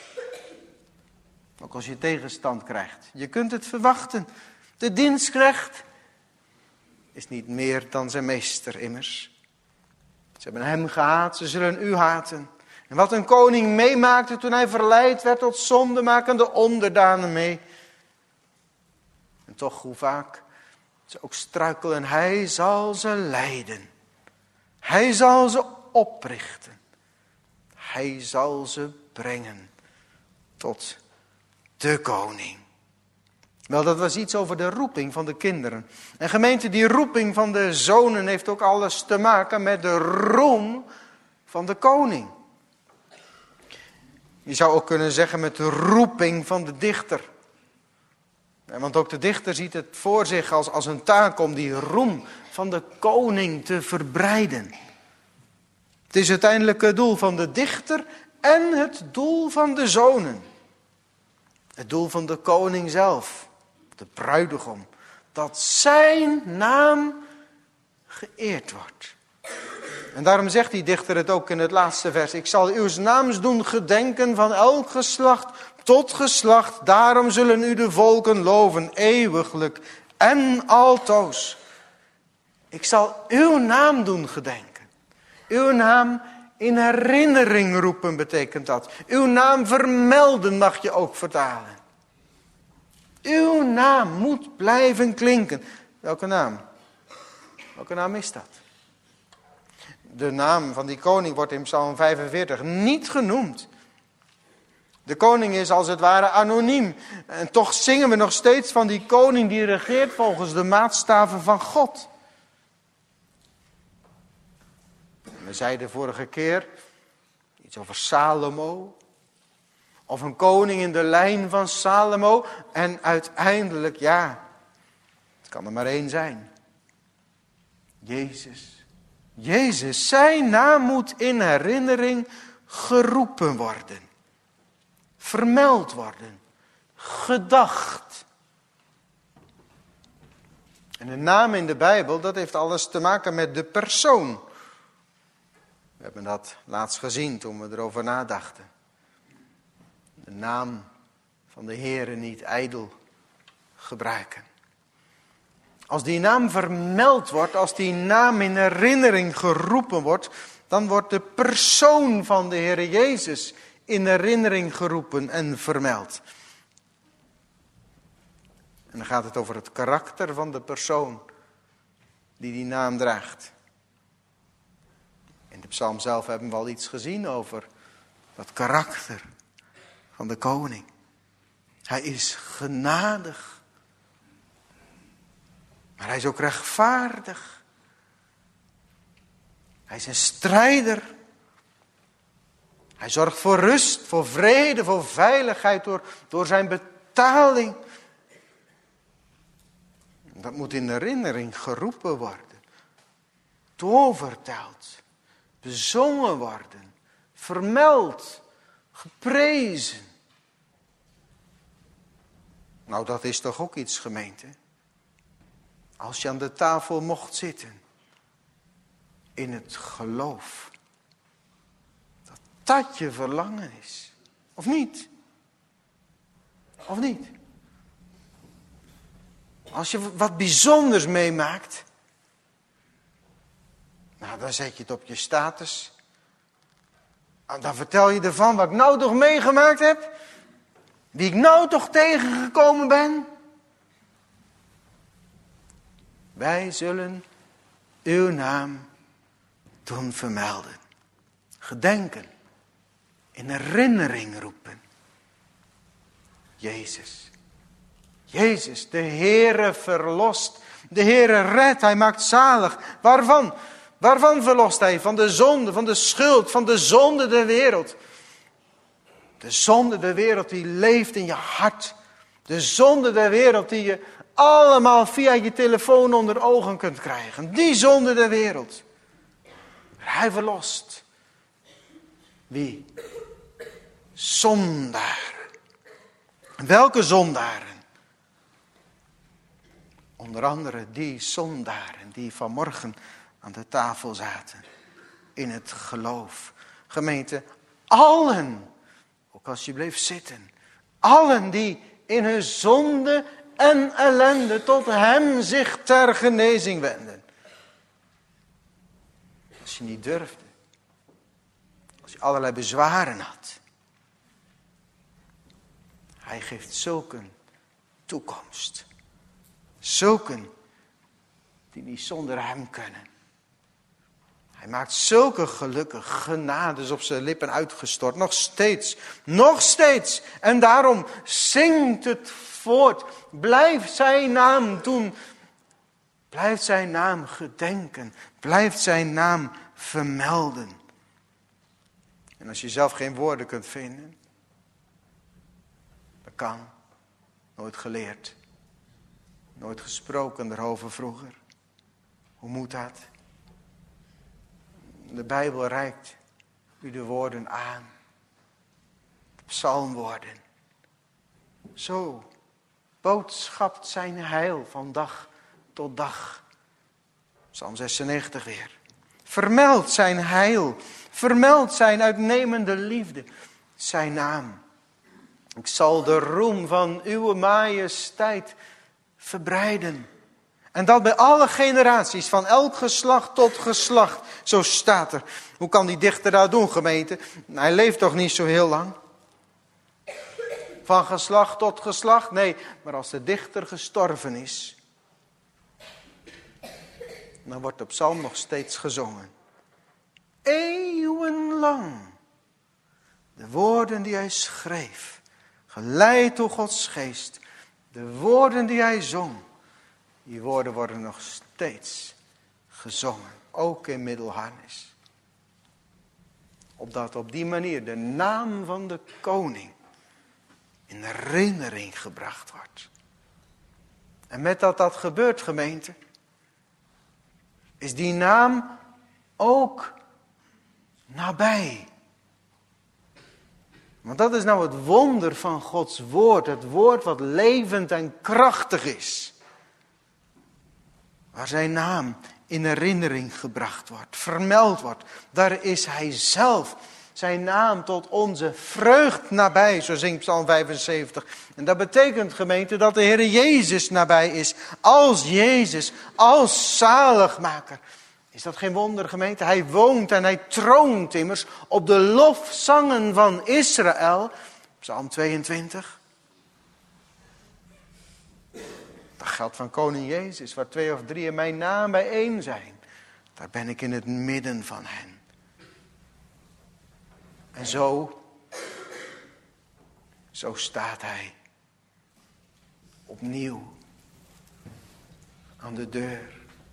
Ook als je tegenstand krijgt. Je kunt het verwachten. De dienstknecht is niet meer dan zijn meester immers. Ze hebben hem gehaat, ze zullen u haten. En wat een koning meemaakte toen hij verleid werd tot zonde, maken de onderdanen mee. En toch, hoe vaak ze ook struikelen, hij zal ze leiden. Hij zal ze oprichten. Hij zal ze brengen tot de koning. Wel, dat was iets over de roeping van de kinderen. En gemeente, die roeping van de zonen heeft ook alles te maken met de roem van de koning. Je zou ook kunnen zeggen met de roeping van de dichter. Want ook de dichter ziet het voor zich als een taak om die roem van de koning te verbreiden. Het is uiteindelijk het doel van de dichter en het doel van de zonen. Het doel van de koning zelf, de bruidegom, dat zijn naam geëerd wordt. En daarom zegt die dichter het ook in het laatste vers. Ik zal uw naams doen gedenken van elk geslacht tot geslacht. Daarom zullen u de volken loven eeuwiglijk en altoos. Ik zal uw naam doen gedenken. Uw naam in herinnering roepen betekent dat. Uw naam vermelden mag je ook vertalen. Uw naam moet blijven klinken. Welke naam? Welke naam is dat? De naam van die koning wordt in Psalm 45 niet genoemd. De koning is als het ware anoniem. En toch zingen we nog steeds van die koning die regeert volgens de maatstaven van God. We zeiden vorige keer iets over Salomo. Of een koning in de lijn van Salomo. En uiteindelijk, ja, het kan er maar één zijn. Jezus. Jezus, zijn naam moet in herinnering geroepen worden. Vermeld worden. Gedacht. En de naam in de Bijbel, dat heeft alles te maken met de persoon. We hebben dat laatst gezien toen we erover nadachten. De naam van de Heere niet ijdel gebruiken. Als die naam vermeld wordt, als die naam in herinnering geroepen wordt, dan wordt de persoon van de Heere Jezus in herinnering geroepen en vermeld. En dan gaat het over het karakter van de persoon die naam draagt. In de psalm zelf hebben we al iets gezien over dat karakter van de koning. Hij is genadig. Maar hij is ook rechtvaardig. Hij is een strijder. Hij zorgt voor rust, voor vrede, voor veiligheid door zijn betaling. Dat moet in herinnering geroepen worden. Doorverteld. Bezongen worden. Vermeld. Geprezen. Nou, dat is toch ook iets, gemeente? Als je aan de tafel mocht zitten. In het geloof. Dat je verlangen is. Of niet? Of niet? Als je wat bijzonders meemaakt. Nou, dan zet je het op je status. En dan vertel je ervan wat ik nou toch meegemaakt heb. Wie ik nou toch tegengekomen ben. Wij zullen uw naam doen vermelden. Gedenken. In herinnering roepen. Jezus. Jezus, de Heere verlost. De Heere redt, hij maakt zalig. Waarvan? Waarvan verlost hij? Van de zonde, van de schuld, van de zonde der wereld. De zonde der wereld die leeft in je hart. De zonde der wereld die je allemaal via je telefoon onder ogen kunt krijgen. Die zonde der wereld. Hij verlost. Wie? Zondaren. Welke zondaren? Onder andere die zondaren die vanmorgen aan de tafel zaten. In het geloof. Gemeente, allen, ook als je bleef zitten. Allen die in hun zonde en ellende tot hem zich ter genezing wenden. Als je niet durfde. Als je allerlei bezwaren had. Hij geeft zulke toekomst. Zulken die niet zonder hem kunnen. Hij maakt zulke gelukkige genades op zijn lippen uitgestort. Nog steeds. Nog steeds. En daarom zingt het voort. Blijf zijn naam doen. Blijf zijn naam gedenken. Blijf zijn naam vermelden. En als je zelf geen woorden kunt vinden. Dat kan. Nooit geleerd. Nooit gesproken erover vroeger. Hoe moet dat? De Bijbel reikt u de woorden aan. Psalmwoorden. Zo boodschapt zijn heil van dag tot dag. Psalm 96 weer. Vermeld zijn heil. Vermeld zijn uitnemende liefde. Zijn naam. Ik zal de roem van uw majesteit verbreiden. En dat bij alle generaties, van elk geslacht tot geslacht. Zo staat er. Hoe kan die dichter dat doen, gemeente? Hij leeft toch niet zo heel lang? Van geslacht tot geslacht? Nee, maar als de dichter gestorven is, dan wordt de psalm nog steeds gezongen. Eeuwenlang. De woorden die hij schreef, geleid door Gods geest. De woorden die hij zong, die woorden worden nog steeds gezongen. Ook in Middelharnis. Opdat op die manier de naam van de koning in herinnering gebracht wordt. En met dat gebeurt, gemeente, is die naam ook nabij. Want dat is nou het wonder van Gods woord. Het woord wat levend en krachtig is. Waar zijn naam in herinnering gebracht wordt, vermeld wordt. Daar is hij zelf. Zijn naam tot onze vreugd nabij, zo zingt Psalm 75. En dat betekent, gemeente, dat de Heer Jezus nabij is. Als Jezus, als zaligmaker. Is dat geen wonder, gemeente? Hij woont en hij troont immers op de lofzangen van Israël. Psalm 22. Dat geldt van koning Jezus, waar 2 of 3 in mijn naam bijeen zijn. Daar ben ik in het midden van hen. En zo staat hij opnieuw aan de deur.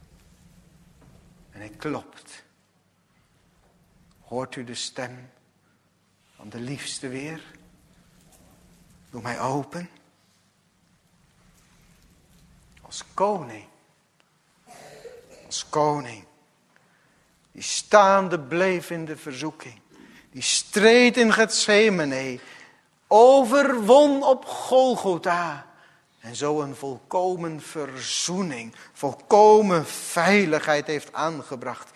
En hij klopt. Hoort u de stem van de liefste weer? Doe mij open. Als koning, die staande bleef in de verzoeking. Die streed in Getsemane, overwon op Golgotha. En zo een volkomen verzoening, volkomen veiligheid heeft aangebracht.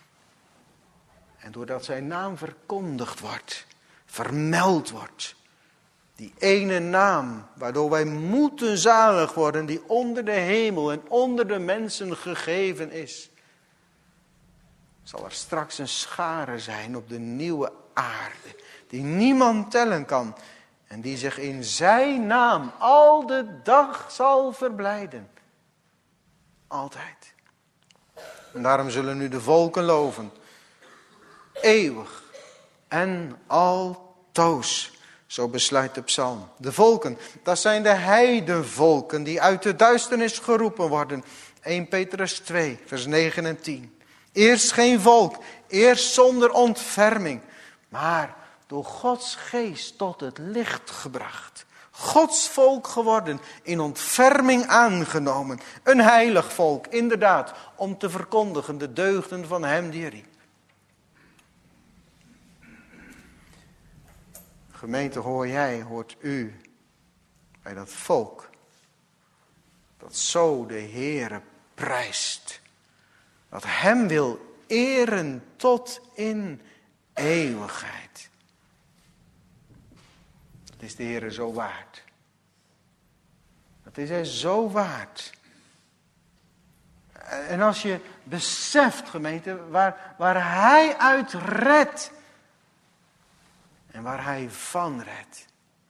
En doordat zijn naam verkondigd wordt, vermeld wordt. Die ene naam, waardoor wij moeten zalig worden, die onder de hemel en onder de mensen gegeven is. Zal er straks een schare zijn op de nieuwe aarde, die niemand tellen kan. En die zich in zijn naam al de dag zal verblijden. Altijd. En daarom zullen nu de volken loven. Eeuwig en altoos. Zo besluit de psalm. De volken, dat zijn de heidevolken die uit de duisternis geroepen worden. 1 Petrus 2, vers 9 en 10. Eerst geen volk, eerst zonder ontferming. Maar door Gods geest tot het licht gebracht. Gods volk geworden, in ontferming aangenomen. Een heilig volk, inderdaad, om te verkondigen de deugden van hem die riep. Gemeente, hoort u bij dat volk dat zo de Heere prijst. Dat hem wil eren tot in eeuwigheid. Dat is de Heere zo waard. Dat is hij zo waard. En als je beseft, gemeente, waar hij uit redt. En waar hij van redt.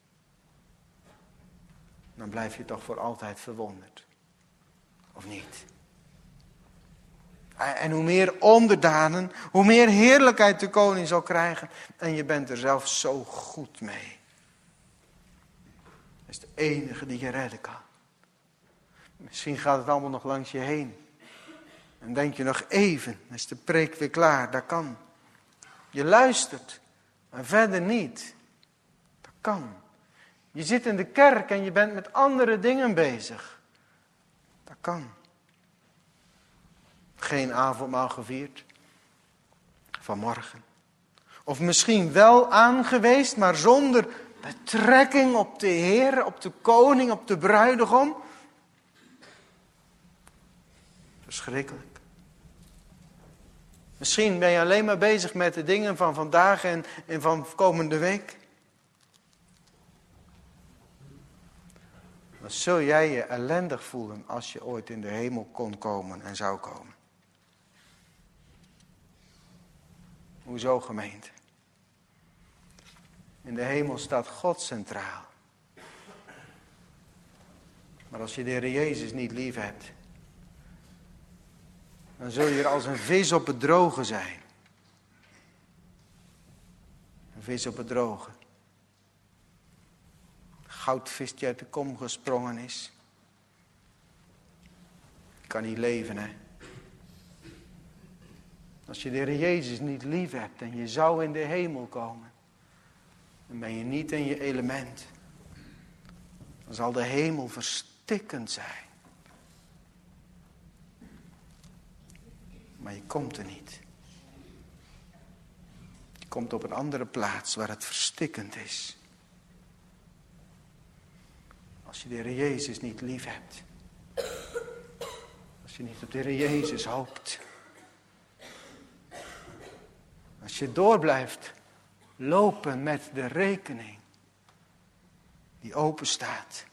Dan blijf je toch voor altijd verwonderd. Of niet? En hoe meer onderdanen, hoe meer heerlijkheid de koning zal krijgen. En je bent er zelf zo goed mee. Dat is de enige die je redden kan. Misschien gaat het allemaal nog langs je heen. En denk je nog even, dan is de preek weer klaar. Dat kan. Je luistert, maar verder niet. Dat kan. Je zit in de kerk en je bent met andere dingen bezig. Dat kan. Geen avondmaal gevierd. Vanmorgen. Of misschien wel aangeweest, maar zonder Betrekking op de Heer, op de koning, op de bruidegom. Verschrikkelijk. Misschien ben je alleen maar bezig met de dingen van vandaag en van komende week. Dan zul jij je ellendig voelen als je ooit in de hemel kon komen en zou komen. Hoezo, gemeente? In de hemel staat God centraal. Maar als je de Heer Jezus niet lief hebt, dan zul je er als een vis op het droge zijn. Een vis op het droge. Goudvis die uit de kom gesprongen is. Kan niet leven, hè. Als je de Heer Jezus niet lief hebt en je zou in de hemel komen, dan ben je niet in je element. Dan zal de hemel verstikkend zijn. Maar je komt er niet. Je komt op een andere plaats waar het verstikkend is. Als je de Heer Jezus niet lief hebt. Als je niet op de Heer Jezus hoopt. Als je door blijft lopen met de rekening die open staat.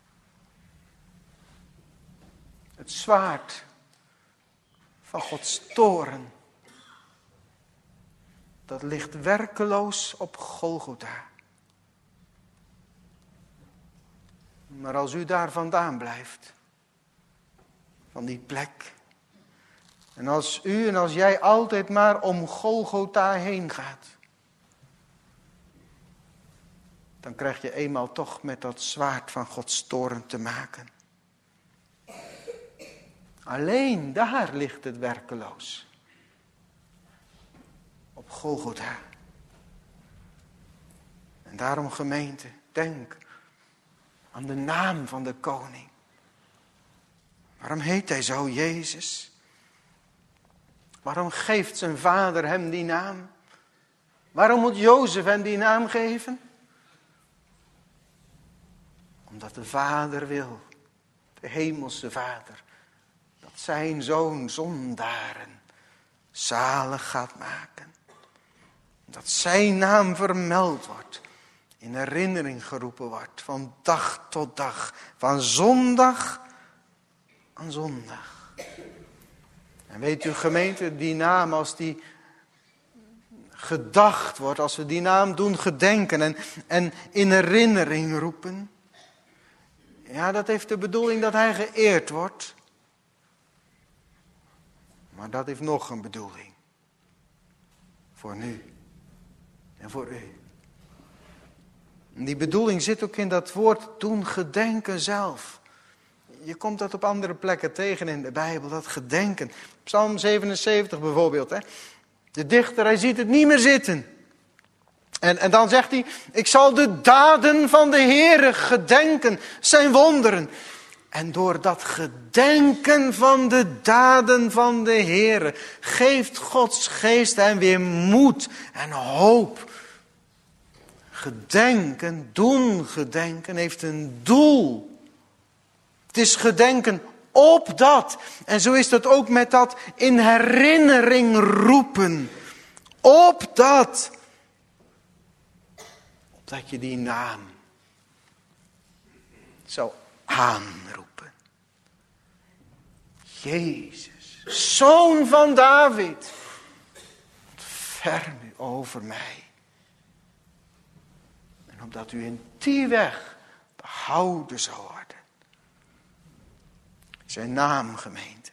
Het zwaard van Gods toorn, dat ligt werkeloos op Golgotha. Maar als u daar vandaan blijft, van die plek, en als u en als jij altijd maar om Golgotha heen gaat, dan krijg je eenmaal toch met dat zwaard van Gods toorn te maken. Alleen daar ligt het werkeloos. Op Golgotha. En daarom, gemeente, denk aan de naam van de koning. Waarom heet hij zo, Jezus? Waarom geeft zijn vader hem die naam? Waarom moet Jozef hem die naam geven? Omdat de vader wil, de hemelse vader, dat zijn zoon zondaren zalig gaat maken. Dat zijn naam vermeld wordt, in herinnering geroepen wordt, van dag tot dag, van zondag aan zondag. En weet u, gemeente, die naam, als die gedacht wordt, als we die naam doen gedenken en in herinnering roepen, ja, dat heeft de bedoeling dat hij geëerd wordt. Maar dat heeft nog een bedoeling. Voor nu en voor u. En die bedoeling zit ook in dat woord doen gedenken zelf. Je komt dat op andere plekken tegen in de Bijbel, dat gedenken. Psalm 77 bijvoorbeeld. Hè? De dichter, hij ziet het niet meer zitten. En dan zegt hij, ik zal de daden van de Heere gedenken, zijn wonderen. En door dat gedenken van de daden van de Heere geeft Gods geest hem weer moed en hoop. Gedenken, doen gedenken, heeft een doel. Het is gedenken op dat. En zo is dat ook met dat in herinnering roepen. Op dat. Opdat je die naam zou aanroepen. Jezus, Zoon van David. Ontferm u over mij. En opdat u in die weg behouden zou worden. Zijn naam, gemeente.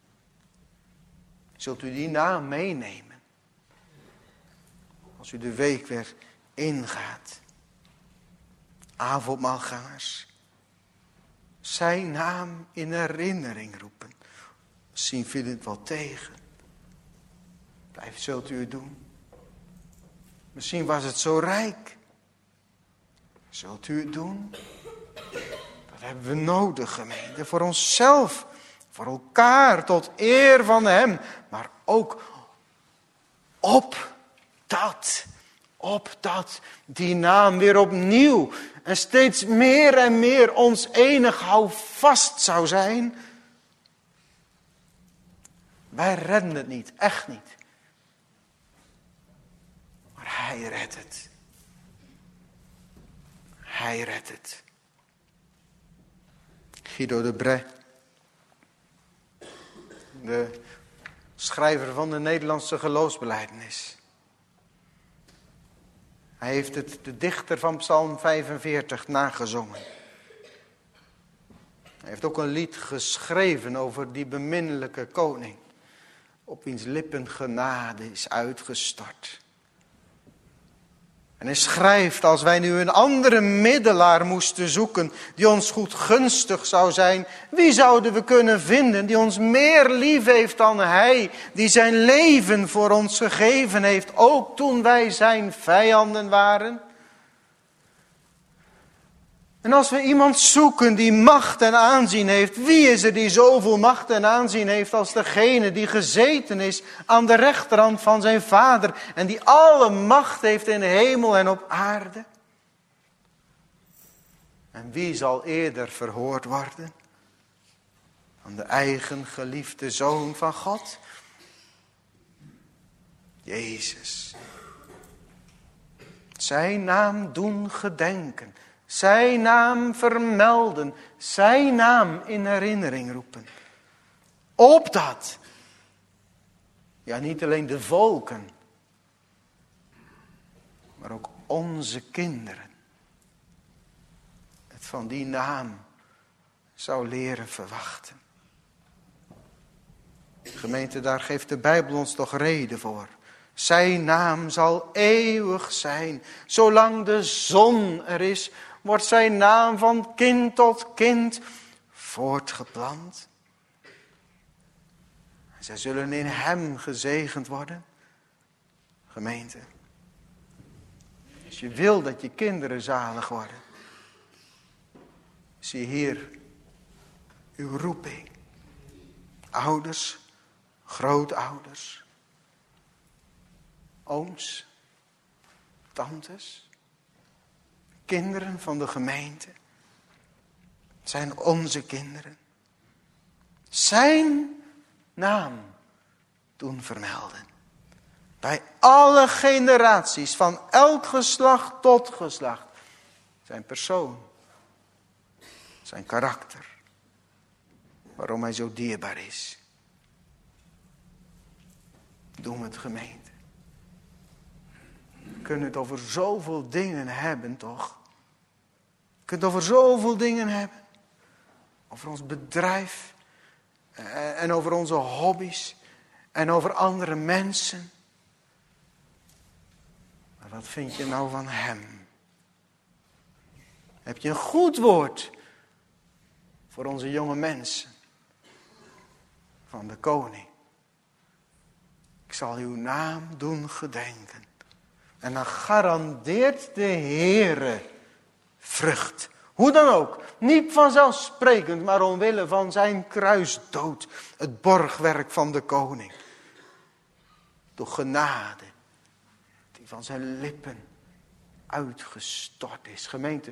Zult u die naam meenemen? Als u de week weer ingaat. Avondmaalgangers. Zijn naam in herinnering roepen. Misschien viel het wel tegen. Zult u het doen? Misschien was het zo rijk. Zult u het doen? Dat hebben we nodig, gemeente. Voor onszelf. Voor elkaar. Tot eer van hem. Maar ook op dat. Opdat die naam weer opnieuw en steeds meer en meer ons enig houvast zou zijn. Wij redden het niet, echt niet. Maar hij redt het. Hij redt het. Guido de Brès, de schrijver van de Nederlandse geloofsbelijdenis. Hij heeft het de dichter van Psalm 45 nagezongen. Hij heeft ook een lied geschreven over die beminnelijke koning, op wiens lippen genade is uitgestort. En hij schrijft, als wij nu een andere middelaar moesten zoeken, die ons goed gunstig zou zijn, wie zouden we kunnen vinden die ons meer lief heeft dan hij, die zijn leven voor ons gegeven heeft, ook toen wij zijn vijanden waren? En als we iemand zoeken die macht en aanzien heeft, wie is er die zoveel macht en aanzien heeft als degene die gezeten is aan de rechterhand van zijn Vader en die alle macht heeft in de hemel en op aarde? En wie zal eerder verhoord worden dan de eigen geliefde Zoon van God? Jezus. Zijn naam doen gedenken. Zijn naam vermelden. Zijn naam in herinnering roepen. Opdat. Ja, niet alleen de volken. Maar ook onze kinderen. Het van die naam zou leren verwachten. Gemeente, daar geeft de Bijbel ons toch reden voor. Zijn naam zal eeuwig zijn. Zolang de zon er is, wordt zijn naam van kind tot kind voortgeplant. Zij zullen in hem gezegend worden. Gemeente, als je wil dat je kinderen zalig worden, zie hier uw roeping. Ouders, grootouders, ooms, tantes, kinderen van de gemeente. Het zijn onze kinderen. Zijn naam doen vermelden. Bij alle generaties, van elk geslacht tot geslacht. Zijn persoon, zijn karakter, waarom hij zo dierbaar is. Doen we het, gemeente. We kunnen het over zoveel dingen hebben, toch? We kunnen het over zoveel dingen hebben. Over ons bedrijf. En over onze hobby's. En over andere mensen. Maar wat vind je nou van hem? Heb je een goed woord voor onze jonge mensen? Van de koning. Ik zal uw naam doen gedenken. En dan garandeert de Heere vrucht. Hoe dan ook. Niet vanzelfsprekend, maar omwille van zijn kruisdood. Het borgwerk van de koning. Door genade. Die van zijn lippen uitgestort is. Gemeente.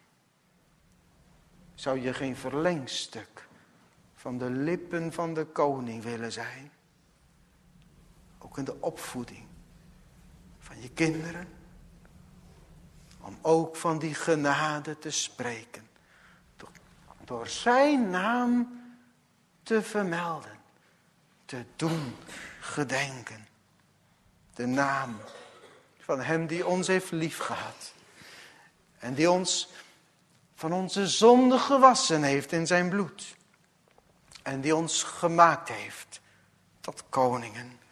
Zou je geen verlengstuk van de lippen van de koning willen zijn? Ook in de opvoeding van je kinderen. Om ook van die genade te spreken. Door zijn naam te vermelden. Te doen gedenken. De naam van hem die ons heeft liefgehad. En die ons van onze zonde gewassen heeft in zijn bloed. En die ons gemaakt heeft tot koningen